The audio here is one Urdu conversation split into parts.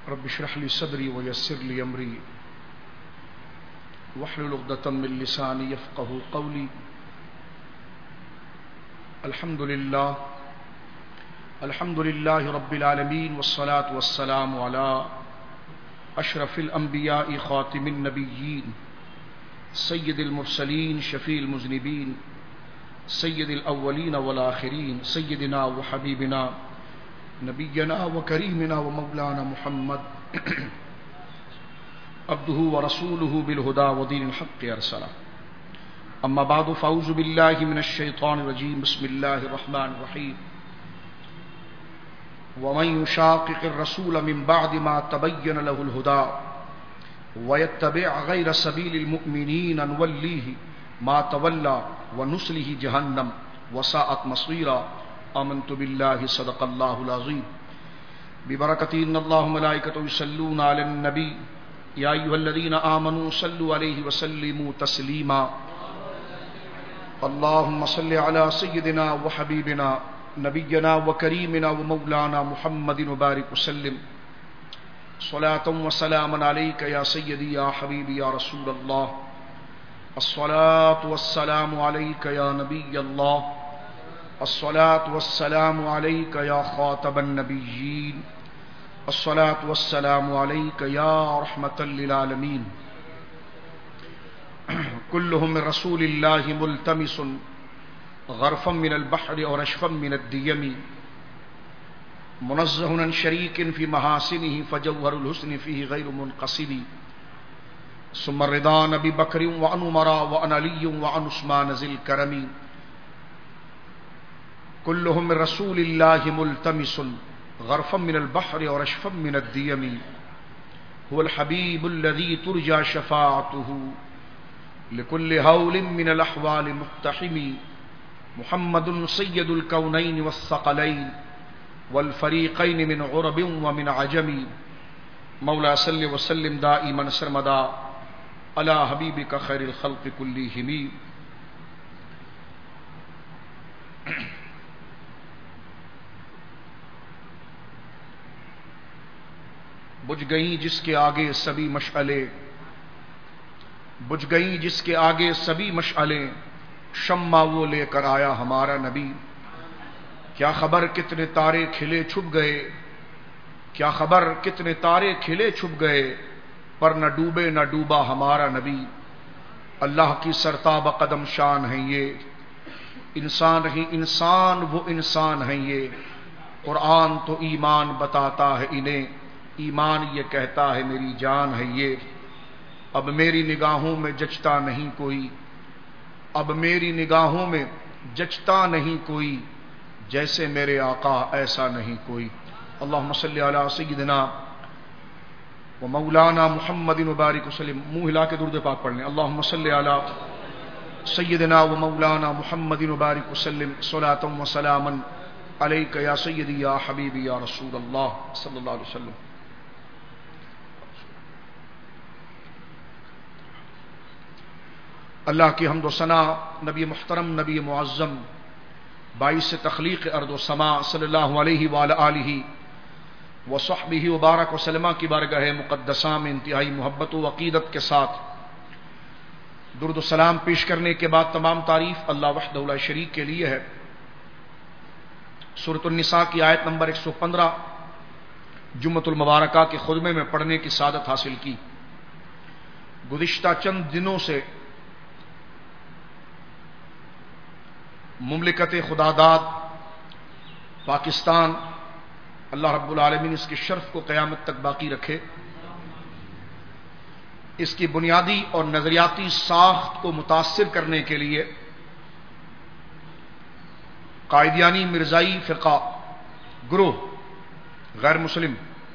رب اشرح لي صدري ويسر لي امري واحلل عقدة من لساني يفقهوا قولي. الحمد لله رب العالمين والصلاة والسلام على اشرف الانبياء خاتم النبيين سید المرسلین شفیع المذنبین سید الاولین والآخرین سیدنا وحبیبنا نبینا وکریمنا ومولانا محمد عبدہ ورسولہ بالہدى ودین الحق ارسلہ. اما بعد فاعوذ باللہ من الشیطان الرجیم بسم اللہ الرحمن الرحیم. ومن يشاقق الرسول من بعد ما تبين له الهدى وَيَتَّبِعْ غَيْرَ سَبِيلِ الْمُؤْمِنِينَ نُوَلِّهِ مَا تَوَلَّى وَنُصْلِهِ جَهَنَّمَ وَسَاءَتْ مَصِيرًا. آمنت بالله صدق الله العظيم. ببركة إن الله وملائكته يصلون على النبي يا أيها الذين آمنوا صلوا عليه وسلموا تسليما. اللهم صل على سيدنا وحبيبنا نبينا وكريمنا ومولانا محمد وبارك وسلم. صلاة وسلاما عليك يا سيدي يا حبيبي يا رسول الله. الصلاة والسلام عليك يا نبي الله. الصلاة والسلام عليك يا خاتم النبيين. الصلاة والسلام عليك يا رحمة للعالمين. كلهم من رسول الله ملتمس غرفا من البحر ورشفا من الديم منزه عن شريك في محاسنه فجوهر الحسن فيه غير منقسم. ثم الرضا نبي بكر وعن عمر وعن علي وعن عثمان ذي الكرم. كلهم من رسول الله ملتمس غرفا من البحر ورشفا من الديم. هو الحبيب الذي ترجى شفاعته لكل هول من الأحوال مقتحم. محمد سيد الكونين والثقلين والفریقین من عرب ومن عجم. مولا صل وسلم دائما سرمدا علی حبیبک خیر الخلق کلہم. بجھ گئیں جس کے آگے سبھی مشعلیں، بجھ گئیں جس کے آگے سبھی مشعلیں، شمع وہ لے کر آیا ہمارا نبی. کیا خبر کتنے تارے کھلے چھپ گئے، کیا خبر کتنے تارے کھلے چھپ گئے، پر نہ ڈوبے نہ ڈوبا ہمارا نبی. اللہ کی سرتاب قدم شان ہیں یہ، انسان نہیں انسان وہ انسان ہیں یہ. قرآن تو ایمان بتاتا ہے انہیں، ایمان یہ کہتا ہے میری جان ہے یہ. اب میری نگاہوں میں جچتا نہیں کوئی، اب میری نگاہوں میں جچتا نہیں کوئی، جیسے میرے آقا ایسا نہیں کوئی. اللہم صلی علی سیدنا و مولانا محمد مبارک وسلم. منہ ہلا کے درود پاک پڑھ لیں. اللہم صلی علی سیدنا و مولانا محمد مبارک وسلم. صلاۃ و سلاما علیک یا سیدی یا حبیبی یا رسول اللہ صلی اللہ علیہ وسلم. اللہ کی حمد و ثنا نبی محترم نبی معظم باعث تخلیق ارض و سما صلی اللہ علیہ وآلہ آلہ وصحبہ وبارک وسلم کی بارگاہ مقدسہ میں انتہائی محبت و عقیدت کے ساتھ درود و سلام پیش کرنے کے بعد تمام تعریف اللہ وحدہ لا شریک کے لیے ہے. سورۃ النساء کی آیت نمبر 115 جمعۃ المبارکہ کے خطبے میں پڑھنے کی سعادت حاصل کی. گزشتہ چند دنوں سے مملکت خداداد پاکستان، اللہ رب العالمین اس کے شرف کو قیامت تک باقی رکھے، اس کی بنیادی اور نظریاتی ساخت کو متاثر کرنے کے لیے قائدیانی مرزائی فرقہ گروہ غیر مسلم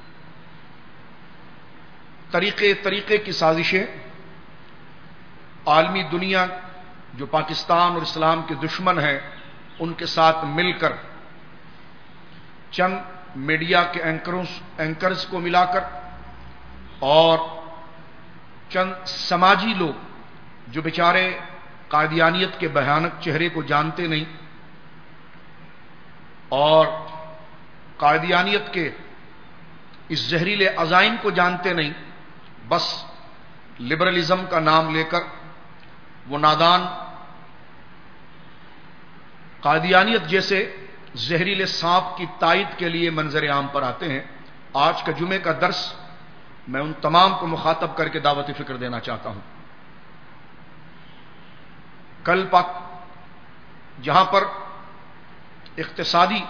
طریقے کی سازشیں عالمی دنیا جو پاکستان اور اسلام کے دشمن ہیں ان کے ساتھ مل کر چند میڈیا کے اینکرز کو ملا کر اور چند سماجی لوگ جو بیچارے قادیانیت کے بھیانک چہرے کو جانتے نہیں اور قادیانیت کے اس زہریلے عزائم کو جانتے نہیں، بس لبرلزم کا نام لے کر وہ نادان قادیانیت جیسے زہریلے سانپ کی تائید کے لیے منظر عام پر آتے ہیں۔ آج کا جمعے کا درس میں ان تمام کو مخاطب کر کے دعوت فکر دینا چاہتا ہوں۔ کل پاک جہاں پر اقتصادی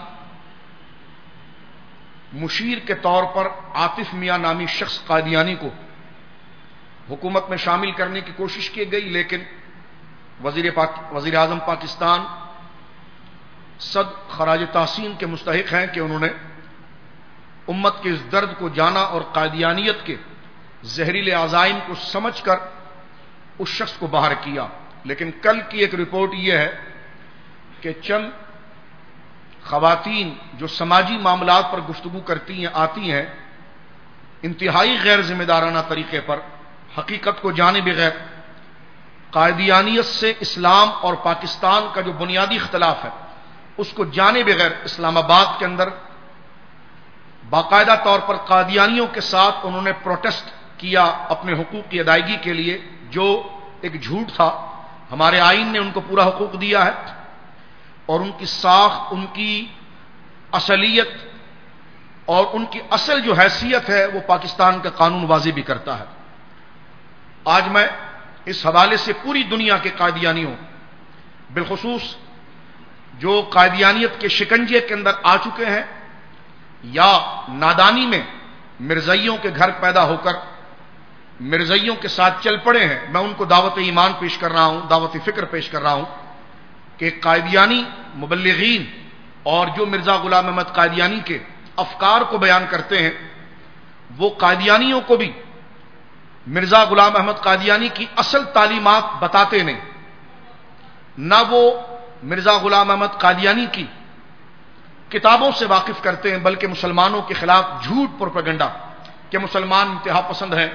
مشیر کے طور پر عاطف میاں نامی شخص قادیانی کو حکومت میں شامل کرنے کی کوشش کی گئی، لیکن وزیر اعظم پاکستان صد خراج تحسین کے مستحق ہیں کہ انہوں نے امت کے اس درد کو جانا اور قادیانیت کے زہریلے عزائم کو سمجھ کر اس شخص کو باہر کیا۔ لیکن کل کی ایک رپورٹ یہ ہے کہ چند خواتین جو سماجی معاملات پر گفتگو آتی ہیں، انتہائی غیر ذمہ دارانہ طریقے پر، حقیقت کو جانے بغیر، قادیانیت سے اسلام اور پاکستان کا جو بنیادی اختلاف ہے اس کو جانے بغیر اسلام آباد کے اندر باقاعدہ طور پر قادیانیوں کے ساتھ انہوں نے پروٹیسٹ کیا اپنے حقوق کی ادائیگی کے لیے، جو ایک جھوٹ تھا۔ ہمارے آئین نے ان کو پورا حقوق دیا ہے اور ان کی ساخت، ان کی اصلیت اور ان کی اصل جو حیثیت ہے وہ پاکستان کا قانون واضح بھی کرتا ہے۔ آج میں اس حوالے سے پوری دنیا کے قادیانیوں، بالخصوص جو قادیانیت کے شکنجے کے اندر آ چکے ہیں یا نادانی میں مرزائیوں کے گھر پیدا ہو کر مرزائیوں کے ساتھ چل پڑے ہیں، میں ان کو دعوت ایمان پیش کر رہا ہوں، دعوت فکر پیش کر رہا ہوں کہ قادیانی مبلغین اور جو مرزا غلام احمد قادیانی کے افکار کو بیان کرتے ہیں، وہ قادیانیوں کو بھی مرزا غلام احمد قادیانی کی اصل تعلیمات بتاتے نہیں، نہ وہ مرزا غلام احمد قادیانی کی کتابوں سے واقف کرتے ہیں، بلکہ مسلمانوں کے خلاف جھوٹ پروپیگنڈا کہ مسلمان انتہا پسند ہیں،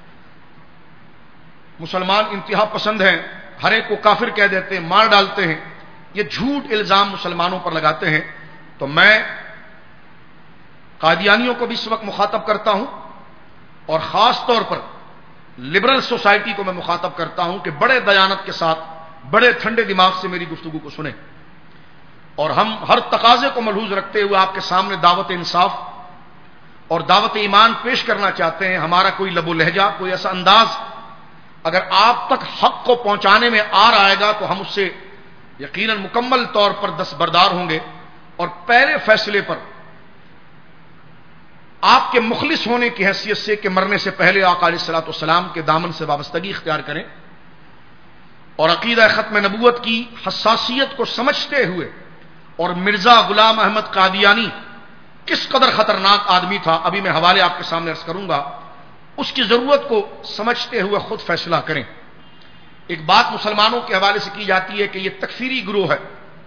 مسلمان انتہا پسند ہیں، ہر ایک کو کافر کہہ دیتے ہیں، مار ڈالتے ہیں، یہ جھوٹ الزام مسلمانوں پر لگاتے ہیں۔ تو میں قادیانیوں کو بھی اس وقت مخاطب کرتا ہوں اور خاص طور پر لبرل سوسائٹی کو میں مخاطب کرتا ہوں کہ بڑے دیانت کے ساتھ، بڑے ٹھنڈے دماغ سے میری گفتگو کو سنیں، اور ہم ہر تقاضے کو ملحوظ رکھتے ہوئے آپ کے سامنے دعوت انصاف اور دعوت ایمان پیش کرنا چاہتے ہیں۔ ہمارا کوئی لب و لہجہ، کوئی ایسا انداز اگر آپ تک حق کو پہنچانے میں آ رہا آئے گا تو ہم اس سے یقیناً مکمل طور پر دستبردار ہوں گے، اور پہلے فیصلے پر آپ کے مخلص ہونے کی حیثیت سے کہ مرنے سے پہلے آقا علیہ الصلوۃ والسلام کے دامن سے وابستگی اختیار کریں اور عقیدہ ختم نبوت کی حساسیت کو سمجھتے ہوئے، اور مرزا غلام احمد قادیانی کس قدر خطرناک آدمی تھا، ابھی میں حوالے آپ کے سامنے عرض کروں گا، اس کی ضرورت کو سمجھتے ہوئے خود فیصلہ کریں۔ ایک بات مسلمانوں کے حوالے سے کی جاتی ہے کہ یہ تکفیری گروہ ہے،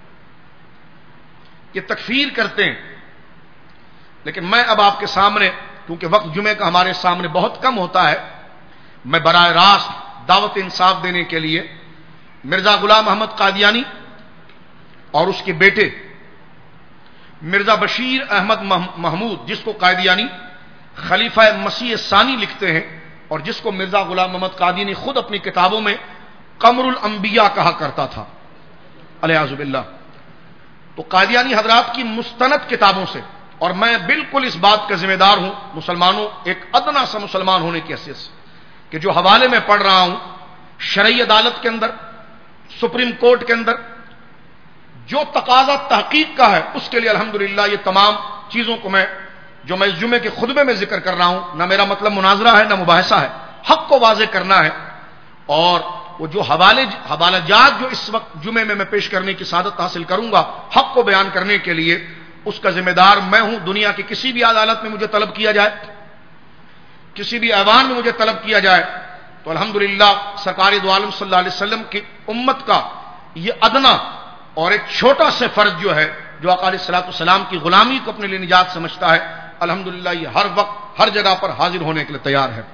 یہ تکفیر کرتے ہیں، لیکن میں اب آپ کے سامنے، کیونکہ وقت جمعے کا ہمارے سامنے بہت کم ہوتا ہے، میں براہ راست دعوت انصاف دینے کے لیے مرزا غلام احمد قادیانی اور اس کے بیٹے مرزا بشیر احمد محمود، جس کو قادیانی خلیفہ مسیح ثانی لکھتے ہیں اور جس کو مرزا غلام محمد قادیانی خود اپنی کتابوں میں قمر الانبیاء کہا کرتا تھا الیاذ باللہ، تو قادیانی حضرات کی مستند کتابوں سے، اور میں بالکل اس بات کا ذمہ دار ہوں مسلمانوں، ایک ادنا سا مسلمان ہونے کی حیثیت سے، کہ جو حوالے میں پڑھ رہا ہوں شرعی عدالت کے اندر، سپریم کورٹ کے اندر جو تقاضا تحقیق کا ہے، اس کے لیے الحمدللہ یہ تمام چیزوں کو میں اس جمعے کے خطبے میں ذکر کر رہا ہوں، نہ میرا مطلب مناظرہ ہے نہ مباحثہ ہے، حق کو واضح کرنا ہے، اور وہ جو حوالہ جات جو اس وقت جمعے میں پیش کرنے کی سعادت حاصل کروں گا حق کو بیان کرنے کے لیے، اس کا ذمہ دار میں ہوں۔ دنیا کی کسی بھی عدالت میں مجھے طلب کیا جائے، کسی بھی ایوان میں مجھے طلب کیا جائے، تو الحمدللہ سرکار دو عالم صلی اللہ علیہ وسلم کی امت کا یہ ادنا اور ایک چھوٹا سے فرض جو ہے، جو آقا علیہ الصلوۃ والسلام کی غلامی کو اپنے لیے نجات سمجھتا ہے، الحمدللہ یہ ہر وقت ہر جگہ پر حاضر ہونے کے لیے تیار ہے۔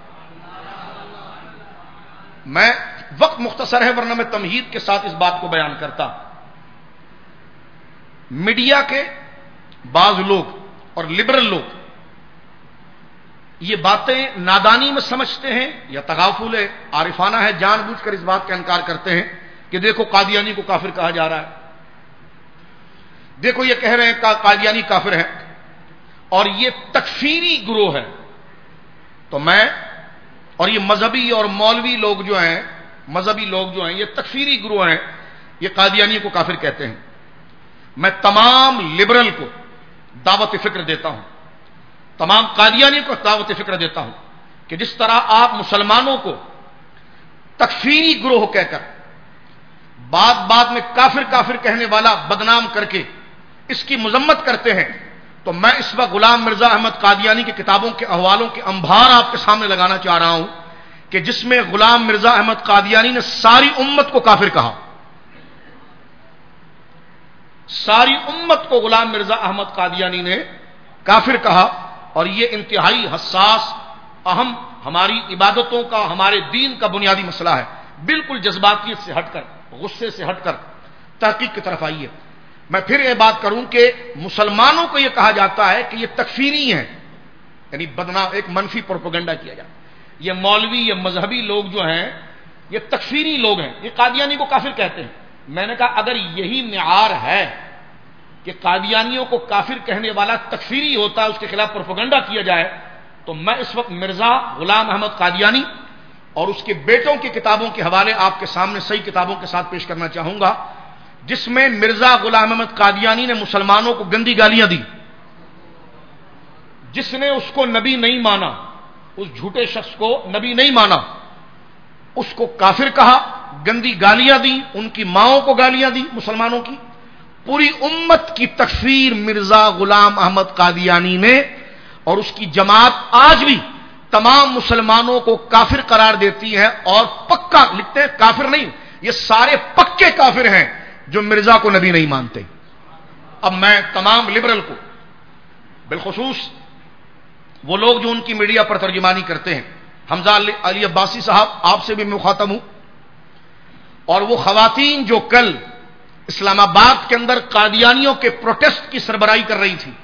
میں وقت مختصر ہے ورنہ میں تمہید کے ساتھ اس بات کو بیان کرتا۔ میڈیا کے بعض لوگ اور لبرل لوگ یہ باتیں نادانی میں سمجھتے ہیں یا تغافل عارفانہ ہے، جان بوجھ کر اس بات کا انکار کرتے ہیں کہ دیکھو قادیانی کو کافر کہا جا رہا ہے، دیکھو یہ کہہ رہے ہیں کہ قادیانی کافر ہے اور یہ تکفیری گروہ ہے. تو میں اور یہ مذہبی اور مولوی لوگ جو ہیں، مذہبی لوگ جو ہیں، یہ تکفیری گروہ ہیں، یہ قادیانی کو کافر کہتے ہیں. میں تمام لبرل کو دعوت فکر دیتا ہوں، تمام قادیانی کو دعوت فکر دیتا ہوں کہ جس طرح آپ مسلمانوں کو تکفیری گروہ کہہ کر بعد میں کافر کافر کہنے والا بدنام کر کے اس کی مذمت کرتے ہیں، تو میں اس وقت غلام مرزا احمد قادیانی کی کتابوں کے احوالوں کے انبار آپ کے سامنے لگانا چاہ رہا ہوں کہ جس میں غلام مرزا احمد قادیانی نے ساری امت کو کافر کہا، ساری امت کو غلام مرزا احمد قادیانی نے کافر کہا. اور یہ انتہائی حساس، اہم، ہماری عبادتوں کا، ہمارے دین کا بنیادی مسئلہ ہے. بالکل جذباتیت سے ہٹ کر، غصے سے ہٹ کر تحقیق کی طرف آئیے. میں پھر یہ بات کروں کہ مسلمانوں کو یہ کہا جاتا ہے کہ یہ تکفیری ہیں، یعنی بدنام، ایک منفی پروپیگنڈا کیا جاتا ہے. یہ مولوی، یہ مذہبی لوگ جو ہیں یہ تکفیری لوگ ہیں، یہ قادیانی کو کافر کہتے ہیں. میں نے کہا اگر یہی معیار ہے کہ قادیانیوں کو کافر کہنے والا تکفیری ہوتا ہے، اس کے خلاف پروپیگنڈا کیا جائے، تو میں اس وقت مرزا غلام احمد قادیانی اور اس کے بیٹوں کی کتابوں کے حوالے آپ کے سامنے صحیح کتابوں کے ساتھ پیش کرنا چاہوں گا، جس میں مرزا غلام احمد قادیانی نے مسلمانوں کو گندی گالیاں دی. جس نے اس کو نبی نہیں مانا، اس جھوٹے شخص کو نبی نہیں مانا، اس کو کافر کہا، گندی گالیاں دی، ان کی ماؤں کو گالیاں دی مسلمانوں کی. پوری امت کی تکفیر مرزا غلام احمد قادیانی نے، اور اس کی جماعت آج بھی تمام مسلمانوں کو کافر قرار دیتی ہے. اور پکا لکھتے ہیں، کافر نہیں، یہ سارے پکے کافر ہیں جو مرزا کو نبی نہیں مانتے. اب میں تمام لبرل کو، بالخصوص وہ لوگ جو ان کی میڈیا پر ترجمانی کرتے ہیں، حمزہ علی عباسی صاحب، آپ سے بھی میں مخاطب ہوں، اور وہ خواتین جو کل اسلام آباد کے اندر قادیانیوں کے پروٹیسٹ کی سربراہی کر رہی تھی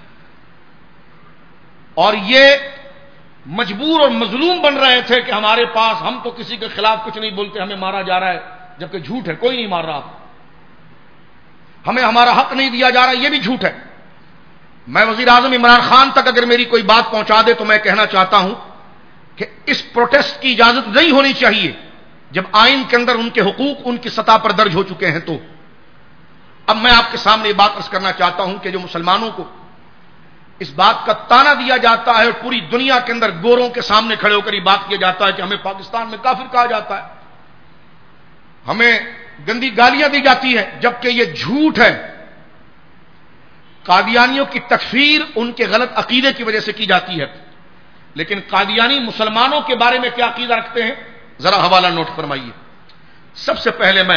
اور یہ مجبور اور مظلوم بن رہے تھے کہ ہمارے پاس، ہم تو کسی کے خلاف کچھ نہیں بولتے، ہمیں مارا جا رہا ہے، جبکہ جھوٹ ہے، کوئی نہیں مار رہا، ہمیں ہمارا حق نہیں دیا جا رہا، یہ بھی جھوٹ ہے. میں وزیر اعظم عمران خان تک اگر میری کوئی بات پہنچا دے تو میں کہنا چاہتا ہوں کہ اس پروٹیسٹ کی اجازت نہیں ہونی چاہیے جب آئین کے اندر ان کے حقوق ان کی سطح پر درج ہو چکے ہیں. تو اب میں آپ کے سامنے یہ بات عرض کرنا چاہتا ہوں کہ جو مسلمانوں کو اس بات کا تانا دیا جاتا ہے اور پوری دنیا کے اندر گوروں کے سامنے کھڑے ہو کر یہ بات کیا جاتا ہے کہ ہمیں پاکستان میں کافر کہا جاتا ہے، ہمیں گندی گالیاں دی جاتی ہے، جبکہ یہ جھوٹ ہے. قادیانیوں کی تکفیر ان کے غلط عقیدے کی وجہ سے کی جاتی ہے، لیکن قادیانی مسلمانوں کے بارے میں کیا عقیدہ رکھتے ہیں، ذرا حوالہ نوٹ فرمائیے. سب سے پہلے میں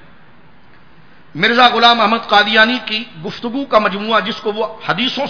مرزا غلام احمد قادیانی کی گفتگو کا مجموعہ، جس کو وہ حدیثوں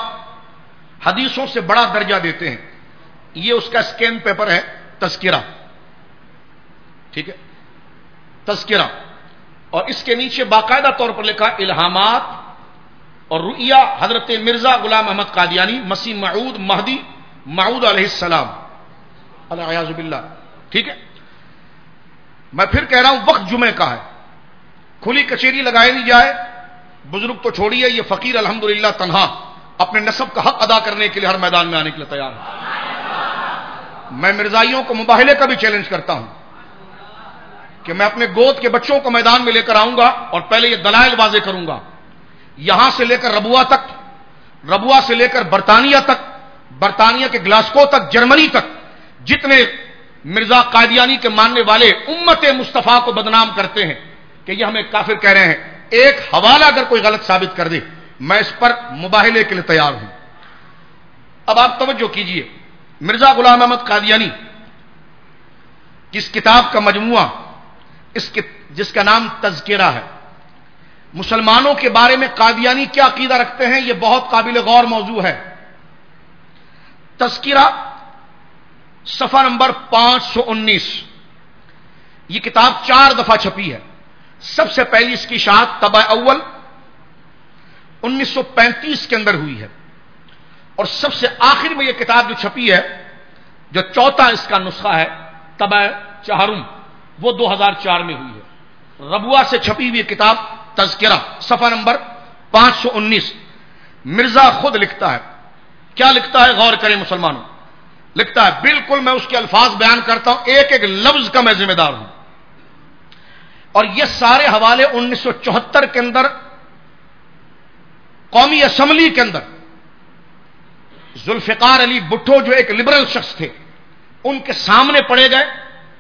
سے بڑا درجہ دیتے ہیں، یہ اس کا اسکین پیپر ہے، تذکرہ، ٹھیک ہے، تذکرہ، اور اس کے نیچے باقاعدہ طور پر لکھا الہامات اور رؤیا حضرت مرزا غلام احمد قادیانی مسیح موعود مہدی موعود علیہ السلام العیاذ باللہ. ٹھیک ہے، میں پھر کہہ رہا ہوں وقت جمعے کا ہے، کھلی کچہری لگائی نہیں جائے، بزرگ تو چھوڑیے، یہ فقیر الحمدللہ تنہا اپنے نسب کا حق ادا کرنے کے لیے ہر میدان میں آنے کے لیے تیار ہے. میں مرزائیوں کو مباہلے کا بھی چیلنج کرتا ہوں کہ میں اپنے گود کے بچوں کو میدان میں لے کر آؤں گا اور پہلے یہ دلائل واضح کروں گا، یہاں سے لے کر ربوہ تک، ربوہ سے لے کر برطانیہ تک، برطانیہ کے گلاسکو تک، جرمنی تک، جتنے مرزا قادیانی کے ماننے والے امت مصطفیٰ کو بدنام کرتے ہیں کہ یہ ہمیں کافر کہہ رہے ہیں، ایک حوالہ اگر کوئی غلط ثابت کر دے میں اس پر مباہلے کے لیے تیار ہوں. اب آپ توجہ کیجئے، مرزا غلام احمد قادیانی کس کتاب کا مجموعہ، جس کا نام تذکرہ ہے، مسلمانوں کے بارے میں قادیانی کیا عقیدہ رکھتے ہیں، یہ بہت قابل غور موضوع ہے. تذکرہ صفحہ نمبر 519، یہ کتاب 4 دفعہ چھپی ہے. سب سے پہلی اس کی اشاعت طبع اول 1935 کے اندر ہوئی ہے، اور سب سے آخر میں یہ کتاب جو چھپی ہے جو چوتھا اس کا نسخہ ہے طبع چہارم، وہ 2004 میں ہوئی ہے۔ ربوہ سے چھپی ہوئی کتاب تذکرہ، صفحہ نمبر 519، مرزا خود لکھتا ہے۔ کیا لکھتا ہے؟ غور کریں مسلمانوں، لکھتا ہے، بالکل میں اس کے الفاظ بیان کرتا ہوں، ایک ایک لفظ کا میں ذمہ دار ہوں، اور یہ سارے حوالے 1974 کے اندر قومی اسمبلی کے اندر ذوالفقار علی بھٹو جو ایک لبرل شخص تھے ان کے سامنے پڑے گئے،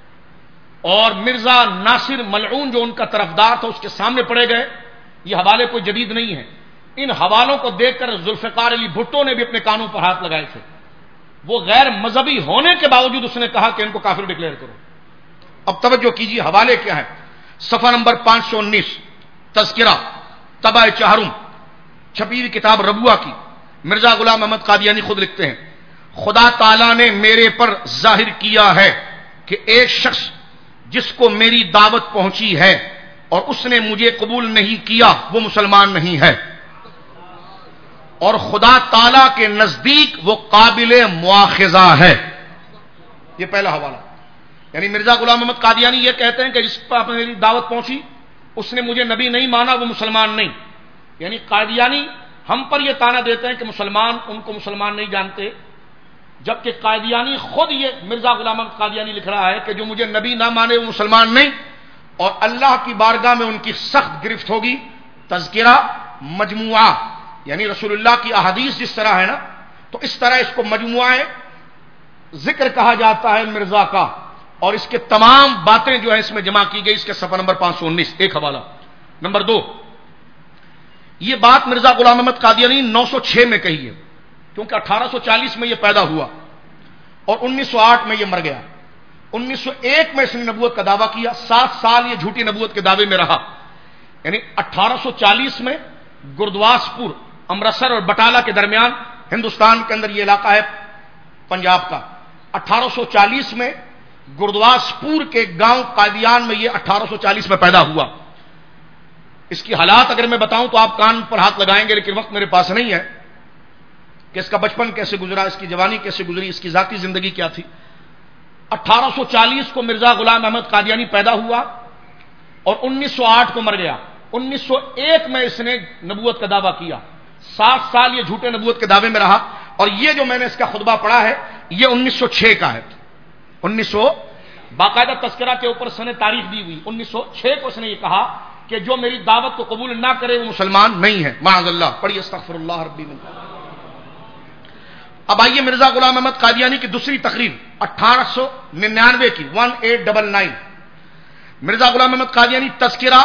اور مرزا ناصر ملعون جو ان کا طرفدار تھا اس کے سامنے پڑے گئے۔ یہ حوالے کوئی جدید نہیں ہیں، ان حوالوں کو دیکھ کر ذوالفقار علی بھٹو نے بھی اپنے کانوں پر ہاتھ لگائے تھے۔ وہ غیر مذہبی ہونے کے باوجود اس نے کہا کہ ان کو کافر ڈکلیئر کرو۔ اب توجہ کیجیے، حوالے کیا ہے؟ صفحہ نمبر 519، تذکرہ طبع چہارم، چھپی ہوئی کتاب ربوہ کی، مرزا غلام احمد قادیانی خود لکھتے ہیں، خدا تعالیٰ نے میرے پر ظاہر کیا ہے کہ ایک شخص جس کو میری دعوت پہنچی ہے اور اس نے مجھے قبول نہیں کیا وہ مسلمان نہیں ہے، اور خدا تعالیٰ کے نزدیک وہ قابل مواخذہ ہے۔ یہ پہلا حوالہ، یعنی مرزا غلام احمد قادیانی یہ کہتے ہیں کہ جس پر میری دعوت پہنچی اس نے مجھے نبی نہیں مانا وہ مسلمان نہیں، یعنی قادیانی ہم پر یہ طعنہ دیتے ہیں کہ مسلمان ان کو مسلمان نہیں جانتے، جبکہ قادیانی خود یہ مرزا غلام احمد قادیانی لکھ رہا ہے کہ جو مجھے نبی نہ مانے وہ مسلمان نہیں، اور اللہ کی بارگاہ میں ان کی سخت گرفت ہوگی۔ تذکرہ مجموعہ، یعنی رسول اللہ کی احادیث جس طرح ہے نا، تو اس طرح اس کو مجموعہ ذکر کہا جاتا ہے مرزا کا، اور اس کے تمام باتیں جو ہیں اس میں جمع کی گئی۔ اس کے صفحہ نمبر 519 ایک حوالہ۔ نمبر 2، یہ بات مرزا غلام احمد قادیانی 906 میں کہی ہے، کیونکہ 1840 میں یہ پیدا ہوا اور 1908 میں یہ مر گیا۔ 1901 میں اس نے نبوت کا دعویٰ کیا، 7 سال یہ جھوٹی نبوت کے دعوے میں رہا، یعنی 1840 میں گردواس پور، امرتسر اور بٹالہ کے درمیان، ہندوستان کے اندر یہ علاقہ ہے پنجاب کا۔ 1840 میں گردواس پور کے گاؤں قادیان میں یہ 1840 میں پیدا ہوا۔ اس کی حالات اگر میں بتاؤں تو آپ کان پر ہاتھ لگائیں گے، لیکن وقت میرے پاس نہیں ہے کہ اس کا بچپن کیسے گزرا، اس کی جوانی کیسے گزری، اس کی ذاتی زندگی کیا تھی۔ 1840 کو مرزا غلام احمد قادیانی پیدا ہوا اور 1908 کو مر گیا۔ 1901 میں اس نے نبوت کا دعویٰ کیا، 7 سال یہ جھوٹے نبوت کے دعوے میں رہا، اور یہ جو میں نے اس کا خطبہ پڑھا ہے یہ 1906 کا ہے۔ 1900 باقاعدہ تذکرہ کے اوپر سن تاریخ دی ہوئی، 1906 کو اس نے یہ کہا کہ جو میری دعوت کو قبول نہ کرے وہ مسلمان نہیں ہے، معاذ اللہ۔ پڑھیے استغفر اللہ ربی من۔ اب آئیے مرزا غلام احمد قادیانی کی دوسری تقریر 1899 کی، 1899، مرزا غلام احمد قادیانی تذکرہ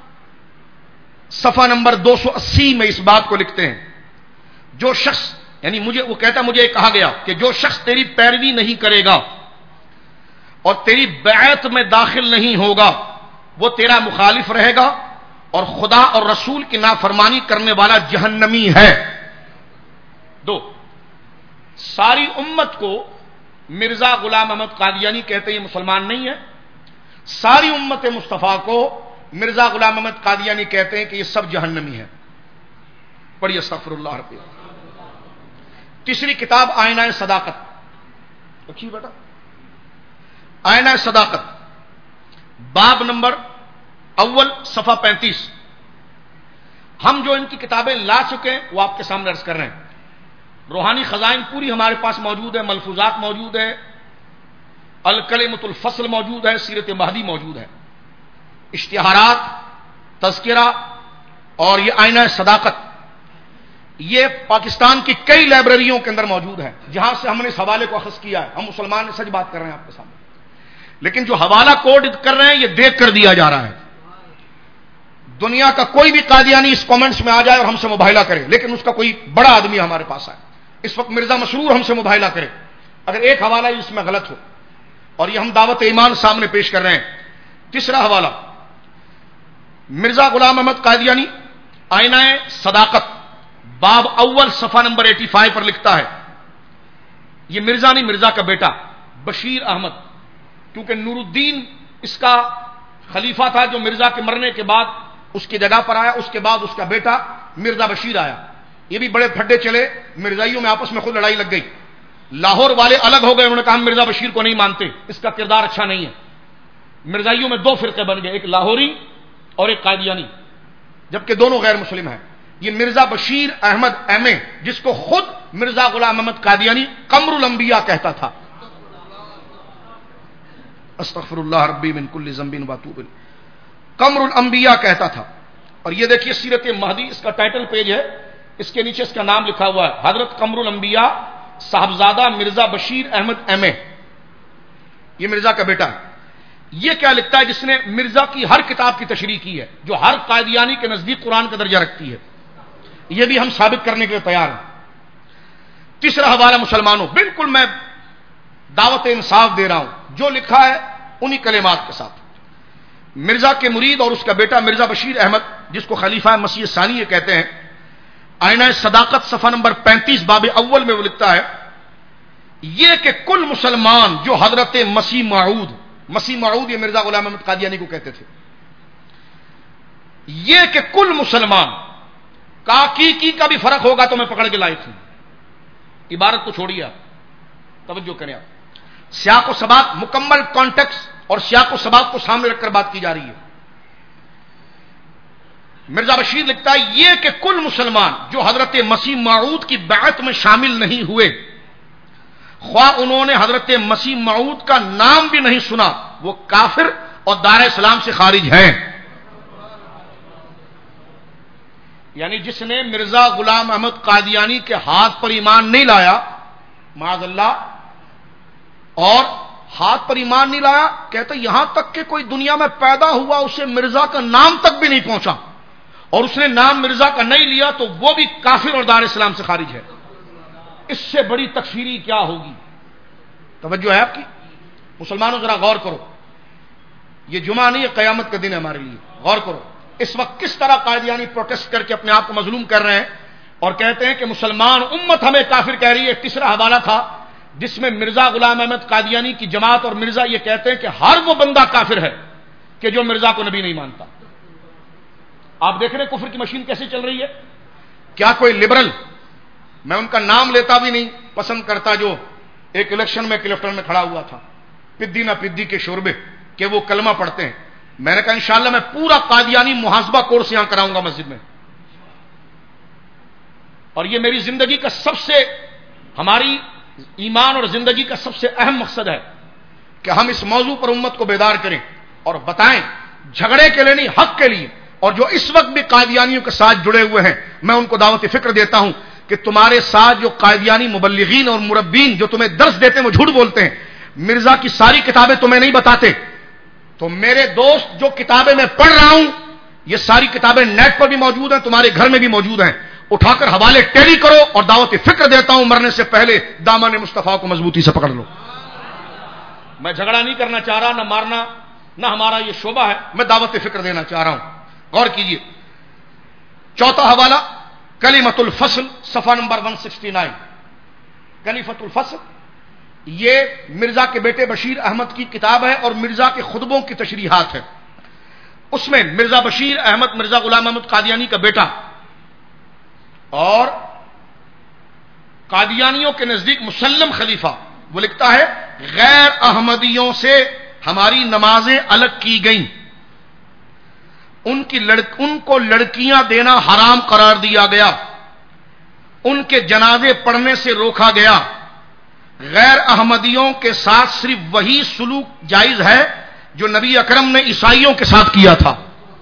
صفحہ نمبر 280 میں اس بات کو لکھتے ہیں، جو شخص، یعنی وہ کہتا ہے مجھے کہا گیا کہ جو شخص تیری پیروی نہیں کرے گا اور تیری بیعت میں داخل نہیں ہوگا وہ تیرا مخالف رہے گا اور خدا اور رسول کی نافرمانی کرنے والا جہنمی ہے۔ 2، ساری امت کو مرزا غلام احمد قادیانی کہتے ہیں یہ مسلمان نہیں ہے، ساری امت مصطفیٰ کو مرزا غلام احمد قادیانی کہتے ہیں کہ یہ سب جہنمی ہے۔ پڑھیے استغفر اللہ ربی۔ تیسری کتاب آئینہ صداقت، رکھیے بیٹا، آئینہ صداقت، باب نمبر اول، صفحہ 35۔ ہم جو ان کی کتابیں لا چکے ہیں وہ آپ کے سامنے عرض کر رہے ہیں۔ روحانی خزائن پوری ہمارے پاس موجود ہے، ملفوظات موجود ہے، الکلمۃ الفصل موجود ہے، سیرت مہدی موجود ہے، اشتہارات، تذکرہ اور یہ آئینہ صداقت، یہ پاکستان کی کئی لائبریریوں کے اندر موجود ہے جہاں سے ہم نے اس حوالے کو اخذ کیا ہے۔ ہم مسلمان سچ بات کر رہے ہیں آپ کے سامنے، لیکن جو حوالہ کوڈ کر رہے ہیں یہ دیکھ کر دیا جا رہا ہے۔ دنیا کا کوئی بھی قادیانی اس کامنٹس میں آ جائے اور ہم سے مباہلہ کرے، لیکن اس کا کوئی بڑا آدمی ہمارے پاس آئے، اس وقت مرزا مسرور ہم سے مباہلہ کرے اگر ایک حوالہ اس میں غلط ہو، اور یہ ہم دعوت ایمان سامنے پیش کر رہے ہیں۔ تیسرا حوالہ مرزا غلام احمد قادیانی، آئینہ صداقت، باب اول، صفحہ نمبر 85 پر لکھتا ہے، یہ مرزا نہیں، مرزا کا بیٹا بشیر احمد، کیونکہ نور الدین اس کا خلیفہ تھا جو مرزا کے مرنے کے بعد اس کی جگہ پر آیا، اس کے بعد اس کا بیٹا مرزا بشیر آیا۔ یہ بھی بڑے پھڈے چلے، مرزائیوں میں آپس میں خود لڑائی لگ گئی، لاہور والے الگ ہو گئے، انہوں نے کہا ہم مرزا بشیر کو نہیں مانتے، اس کا کردار اچھا نہیں ہے۔ مرزائیوں میں دو فرقے بن گئے، ایک لاہوری اور ایک قادیانی، جبکہ دونوں غیر مسلم ہیں۔ یہ مرزا بشیر احمد ایم اے، جس کو خود مرزا غلام احمد قادیانی قمر الانبیاء کہتا تھا، استغفر اللہ ربی من کل ذنب واتوب الیہ، قمر الانبیاء کہتا تھا۔ اور یہ دیکھیے سیرت مہدی، اس کا ٹائٹل پیج ہے، اس کے نیچے اس کا نام لکھا ہوا ہے، حضرت قمر الانبیاء صاحبزادہ مرزا بشیر احمد ایم اے، یہ مرزا کا بیٹا ہے۔ یہ کیا لکھتا ہے؟ جس نے مرزا کی ہر کتاب کی تشریح کی ہے، جو ہر قادیانی کے نزدیک قرآن کا درجہ رکھتی ہے، یہ بھی ہم ثابت کرنے کے لیے تیار ہیں۔ تیسرا حوالہ مسلمانوں، بالکل میں دعوت انصاف دے رہا ہوں، جو لکھا ہے انہی کلمات کے ساتھ۔ مرزا کے مرید اور اس کا بیٹا مرزا بشیر احمد، جس کو خلیفہ مسیح ثانی یہ کہتے ہیں، آئینہ صداقت صفحہ نمبر 35 باب اول میں وہ لکھتا ہے، یہ کہ کل مسلمان جو حضرت مسیح موعود یہ مرزا غلام احمد قادیانی کو کہتے تھے، یہ کہ کل مسلمان کی کا بھی فرق ہوگا تو میں پکڑ کے لائق ہوں۔ عبارت کو چھوڑیے آپ، توجہ کریں آپ، سیاق و سباق، مکمل کانٹیکس اور سیاق و سباق کو سامنے رکھ کر بات کی جا رہی ہے۔ مرزا بشیر لکھتا ہے، یہ کہ کل مسلمان جو حضرت مسیح موعود کی بیعت میں شامل نہیں ہوئے، خواہ انہوں نے حضرت مسیح موعود کا نام بھی نہیں سنا، وہ کافر اور دار اسلام سے خارج ہیں۔ یعنی جس نے مرزا غلام احمد قادیانی کے ہاتھ پر ایمان نہیں لایا، معاذ اللہ، اور ہاتھ پر ایمان نہیں لایا، کہتے یہاں تک کہ کوئی دنیا میں پیدا ہوا اسے مرزا کا نام تک بھی نہیں پہنچا، اور اس نے نام مرزا کا نہیں لیا، تو وہ بھی کافر اور دار اسلام سے خارج ہے۔ اس سے بڑی تکفیری کیا ہوگی؟ توجہ ہے آپ کی؟ مسلمانوں ذرا غور کرو، یہ جمعہ نہیں، یہ قیامت کا دن ہے ہمارے لیے، غور کرو۔ اس وقت کس طرح قادیانی پروٹیسٹ کر کے اپنے آپ کو مظلوم کر رہے ہیں اور کہتے ہیں کہ مسلمان امت ہمیں کافر کہہ رہی ہے۔ تیسرا حوالہ تھا جس میں مرزا غلام احمد قادیانی کی جماعت اور مرزا یہ کہتے ہیں کہ ہر وہ بندہ کافر ہے کہ جو مرزا کو نبی نہیں مانتا۔ آپ دیکھ رہے ہیں کفر کی مشین کیسے چل رہی ہے؟ کیا کوئی لبرل، میں ان کا نام لیتا بھی نہیں پسند کرتا، جو ایک الیکشن میں کلفٹن میں کھڑا ہوا تھا، پدی نہ پدی کے شوربے، کہ وہ کلمہ پڑھتے ہیں، میں نے کہا انشاءاللہ میں پورا قادیانی محاسبہ کورس یہاں کراؤں گا مسجد میں، اور یہ میری زندگی کا سب سے، ہماری ایمان اور زندگی کا سب سے اہم مقصد ہے کہ ہم اس موضوع پر امت کو بیدار کریں اور بتائیں، جھگڑے کے لیے نہیں، حق کے لیے۔ اور جو اس وقت بھی قادیانیوں کے ساتھ جڑے ہوئے ہیں، میں ان کو دعوت فکر دیتا ہوں کہ تمہارے ساتھ جو قادیانی مبلغین اور مربین جو تمہیں درس دیتے ہیں وہ جھوٹ بولتے ہیں، مرزا کی ساری کتابیں تمہیں نہیں بتاتے، تو میرے دوست جو کتابیں میں پڑھ رہا ہوں یہ ساری کتابیں نیٹ پر بھی موجود ہیں، تمہارے گھر میں بھی موجود ہیں، اٹھا کر حوالے ٹیلی کرو، اور دعوت فکر دیتا ہوں مرنے سے پہلے دامن مصطفیٰ کو مضبوطی سے پکڑ لو۔ میں جھگڑا نہیں کرنا چاہ رہا، نہ مارنا، نہ ہمارا یہ شعبہ ہے، میں دعوت فکر دینا چاہ رہا ہوں۔ غور کیجیے، چوتھا حوالہ کلمۃ الفصل صفحہ نمبر 169، کلمۃ الفصل یہ مرزا کے بیٹے بشیر احمد کی کتاب ہے اور مرزا کے خطبوں کی تشریحات ہے۔ اس میں مرزا بشیر احمد مرزا غلام احمد قادیانی کا بیٹا اور قادیانیوں کے نزدیک مسلم خلیفہ، وہ لکھتا ہے غیر احمدیوں سے ہماری نمازیں الگ کی گئیں، ان کو لڑکیاں دینا حرام قرار دیا گیا، ان کے جنازے پڑھنے سے روکا گیا، غیر احمدیوں کے ساتھ صرف وہی سلوک جائز ہے جو نبی اکرم نے عیسائیوں کے ساتھ کیا تھا۔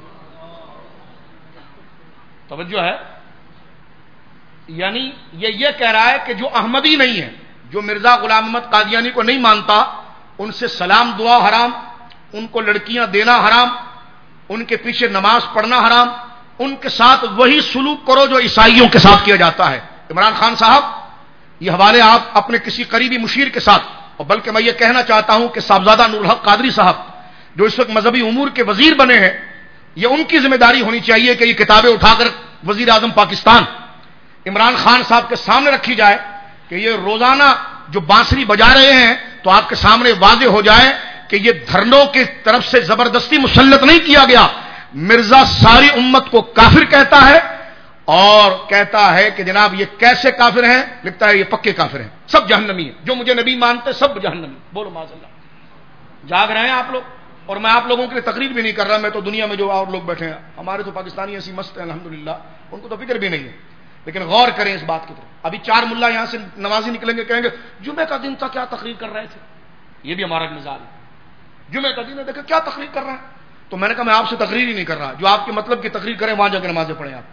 توجہ ہے؟ یعنی یہ کہہ رہا ہے کہ جو احمدی نہیں ہے، جو مرزا غلام احمد قادیانی کو نہیں مانتا، ان سے سلام دعا حرام، ان کو لڑکیاں دینا حرام، ان کے پیچھے نماز پڑھنا حرام، ان کے ساتھ وہی سلوک کرو جو عیسائیوں کے ساتھ کیا جاتا ہے۔ عمران خان صاحب، یہ حوالے آپ اپنے کسی قریبی مشیر کے ساتھ، اور بلکہ میں یہ کہنا چاہتا ہوں کہ صاحبزادہ نور الحق قادری صاحب جو اس وقت مذہبی امور کے وزیر بنے ہیں، یہ ان کی ذمہ داری ہونی چاہیے کہ یہ کتابیں اٹھا کر وزیر اعظم پاکستان عمران خان صاحب کے سامنے رکھی جائے کہ یہ روزانہ جو بانسری بجا رہے ہیں تو آپ کے سامنے واضح ہو جائے کہ یہ دھرنوں کی طرف سے زبردستی مسلط نہیں کیا گیا، مرزا ساری امت کو کافر کہتا ہے اور کہتا ہے کہ جناب یہ کیسے کافر ہیں؟ لکھتا ہے یہ پکے کافر ہیں، سب جہنمی ہیں، جو مجھے نبی مانتے سب جہنمی۔ بولو معاذ اللہ۔ جاگ رہے ہیں آپ لوگ، اور میں آپ لوگوں کے لیے تقریر بھی نہیں کر رہا، میں تو دنیا میں جو اور لوگ بیٹھے ہیں، ہمارے تو پاکستانی ایسی مست ہیں الحمدللہ، ان کو تو فکر بھی نہیں ہے، لیکن غور کریں اس بات کی طرف۔ ابھی 4 ملا یہاں سے نمازی نکلیں گے، کہیں گے جمعہ کا دن تھا کیا تقریر کر رہے تھے، یہ بھی ہمارا مثال ہے، جمعہ کا دن ہے دیکھیں کیا تقریر کر رہے ہیں۔ تو میں نے کہا میں آپ سے تقریر ہی نہیں کر رہا، جو آپ کے مطلب کی تقریر کریں وہاں جا کے نمازیں پڑھیں آپ۔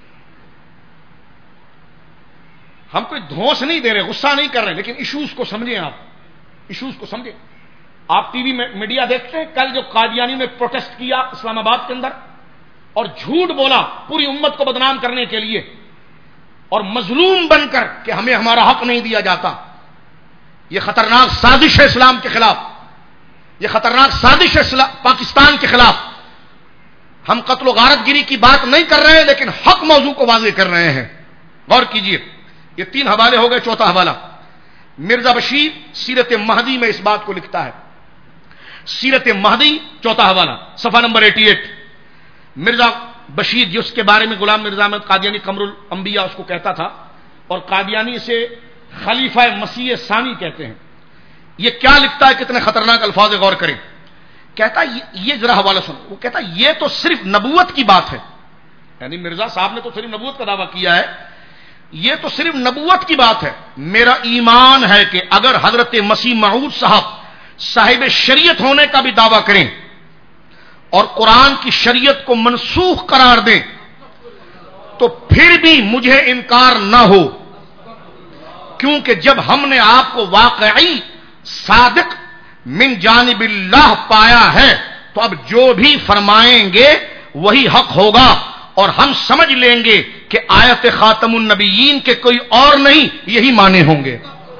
ہم کوئی دھوس نہیں دے رہے، غصہ نہیں کر رہے، لیکن ایشوز کو سمجھیں، آپ ایشوز کو سمجھیں۔ آپ ٹی وی میں میڈیا دیکھتے ہیں، کل جو قادیانی نے پروٹیسٹ کیا اسلام آباد کے اندر اور جھوٹ بولا پوری امت کو بدنام کرنے کے لیے اور مظلوم بن کر کہ ہمیں ہمارا حق نہیں دیا جاتا، یہ خطرناک سازش ہے اسلام کے خلاف، یہ خطرناک سازش ہے پاکستان کے خلاف۔ ہم قتل و غارت گیری کی بات نہیں کر رہے ہیں، لیکن حق موضوع کو واضح کر رہے ہیں۔ غور کیجئے، یہ 3 حوالے ہو گئے، چوتھا حوالہ مرزا بشیر سیرت مہدی میں اس بات کو لکھتا ہے، سیرت مہدی چوتھا حوالہ صفحہ نمبر 88۔ مرزا بشیر جس کے بارے میں غلام مرزا احمد قادیانی قمر الانبیاء اس کو کہتا تھا، اور قادیانی سے خلیفہ مسیح ثانی کہتے ہیں، یہ کیا لکھتا ہے، کتنے خطرناک الفاظ، غور کریں۔ کہتا یہ ذرا حوالہ سنو، وہ کہتا یہ تو صرف نبوت کی بات ہے، یعنی مرزا صاحب نے تو صرف نبوت کا دعویٰ کیا ہے، یہ تو صرف نبوت کی بات ہے، میرا ایمان ہے کہ اگر حضرت مسیح موعود صاحب شریعت ہونے کا بھی دعویٰ کریں اور قرآن کی شریعت کو منسوخ قرار دیں تو پھر بھی مجھے انکار نہ ہو، کیونکہ جب ہم نے آپ کو واقعی صادق من جانب اللہ پایا ہے تو اب جو بھی فرمائیں گے وہی حق ہوگا، اور ہم سمجھ لیں گے کہ آیت خاتم النبیین کے کوئی اور نہیں یہی مانے ہوں گے۔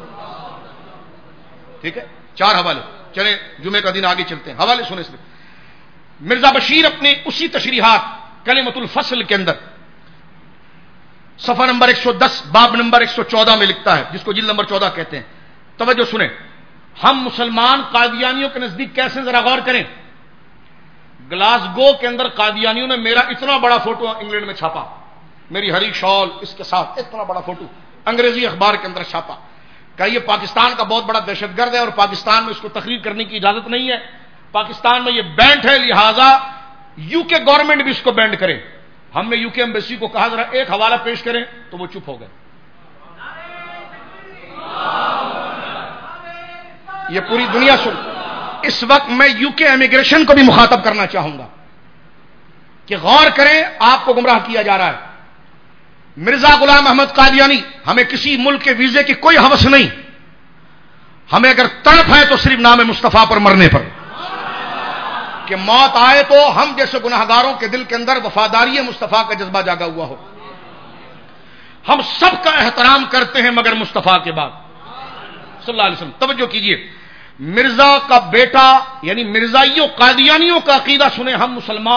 ٹھیک ہے، 4 حوالے، چلیں جمعے کا دن آگے چلتے ہیں، حوالے سنیں اس میں۔ مرزا بشیر اپنے اسی تشریحات کلمۃ الفصل کے اندر صفحہ نمبر 110 باب نمبر 114 میں لکھتا ہے، جس کو جلد نمبر 14 کہتے ہیں۔ توجہ سنیں، ہم مسلمان قادیانیوں کے نزدیک کیسے، ذرا غور کریں۔ گلاسگو کے اندر قادیانیوں نے میرا اتنا بڑا فوٹو انگلینڈ میں چھاپا، میری ہری شال اس کے ساتھ اتنا بڑا فوٹو انگریزی اخبار کے اندر چھاپا، کہ یہ پاکستان کا بہت بڑا دہشت گرد ہے اور پاکستان میں اس کو تقریر کرنے کی اجازت نہیں ہے، پاکستان میں یہ بینڈ ہے، لہذا یو کے گورنمنٹ بھی اس کو بینڈ کرے۔ ہم نے یو کے ایمبیسی کو کہا ذرا ایک حوالہ پیش کریں تو وہ چپ ہو گئے۔ یہ پوری دنیا سن، اس وقت میں یو کے امیگریشن کو بھی مخاطب کرنا چاہوں گا کہ غور کریں، آپ کو گمراہ کیا جا رہا ہے۔ مرزا غلام احمد قادیانی، ہمیں کسی ملک کے ویزے کی کوئی ہوس نہیں، ہمیں اگر تڑپ ہے تو صرف نام مصطفیٰ پر مرنے پر، کہ موت آئے تو ہم جیسے گناہگاروں کے دل کے اندر وفاداری مصطفیٰ کا جذبہ جاگا ہوا ہو۔ ہم سب کا احترام کرتے ہیں مگر مصطفیٰ کے بعد صلی اللہ علیہ وسلم۔ توجہ کیجئے، مرزا کا بیٹا یعنی مرزائیوں قادیانیوں کا عقیدہ سنیں، ہم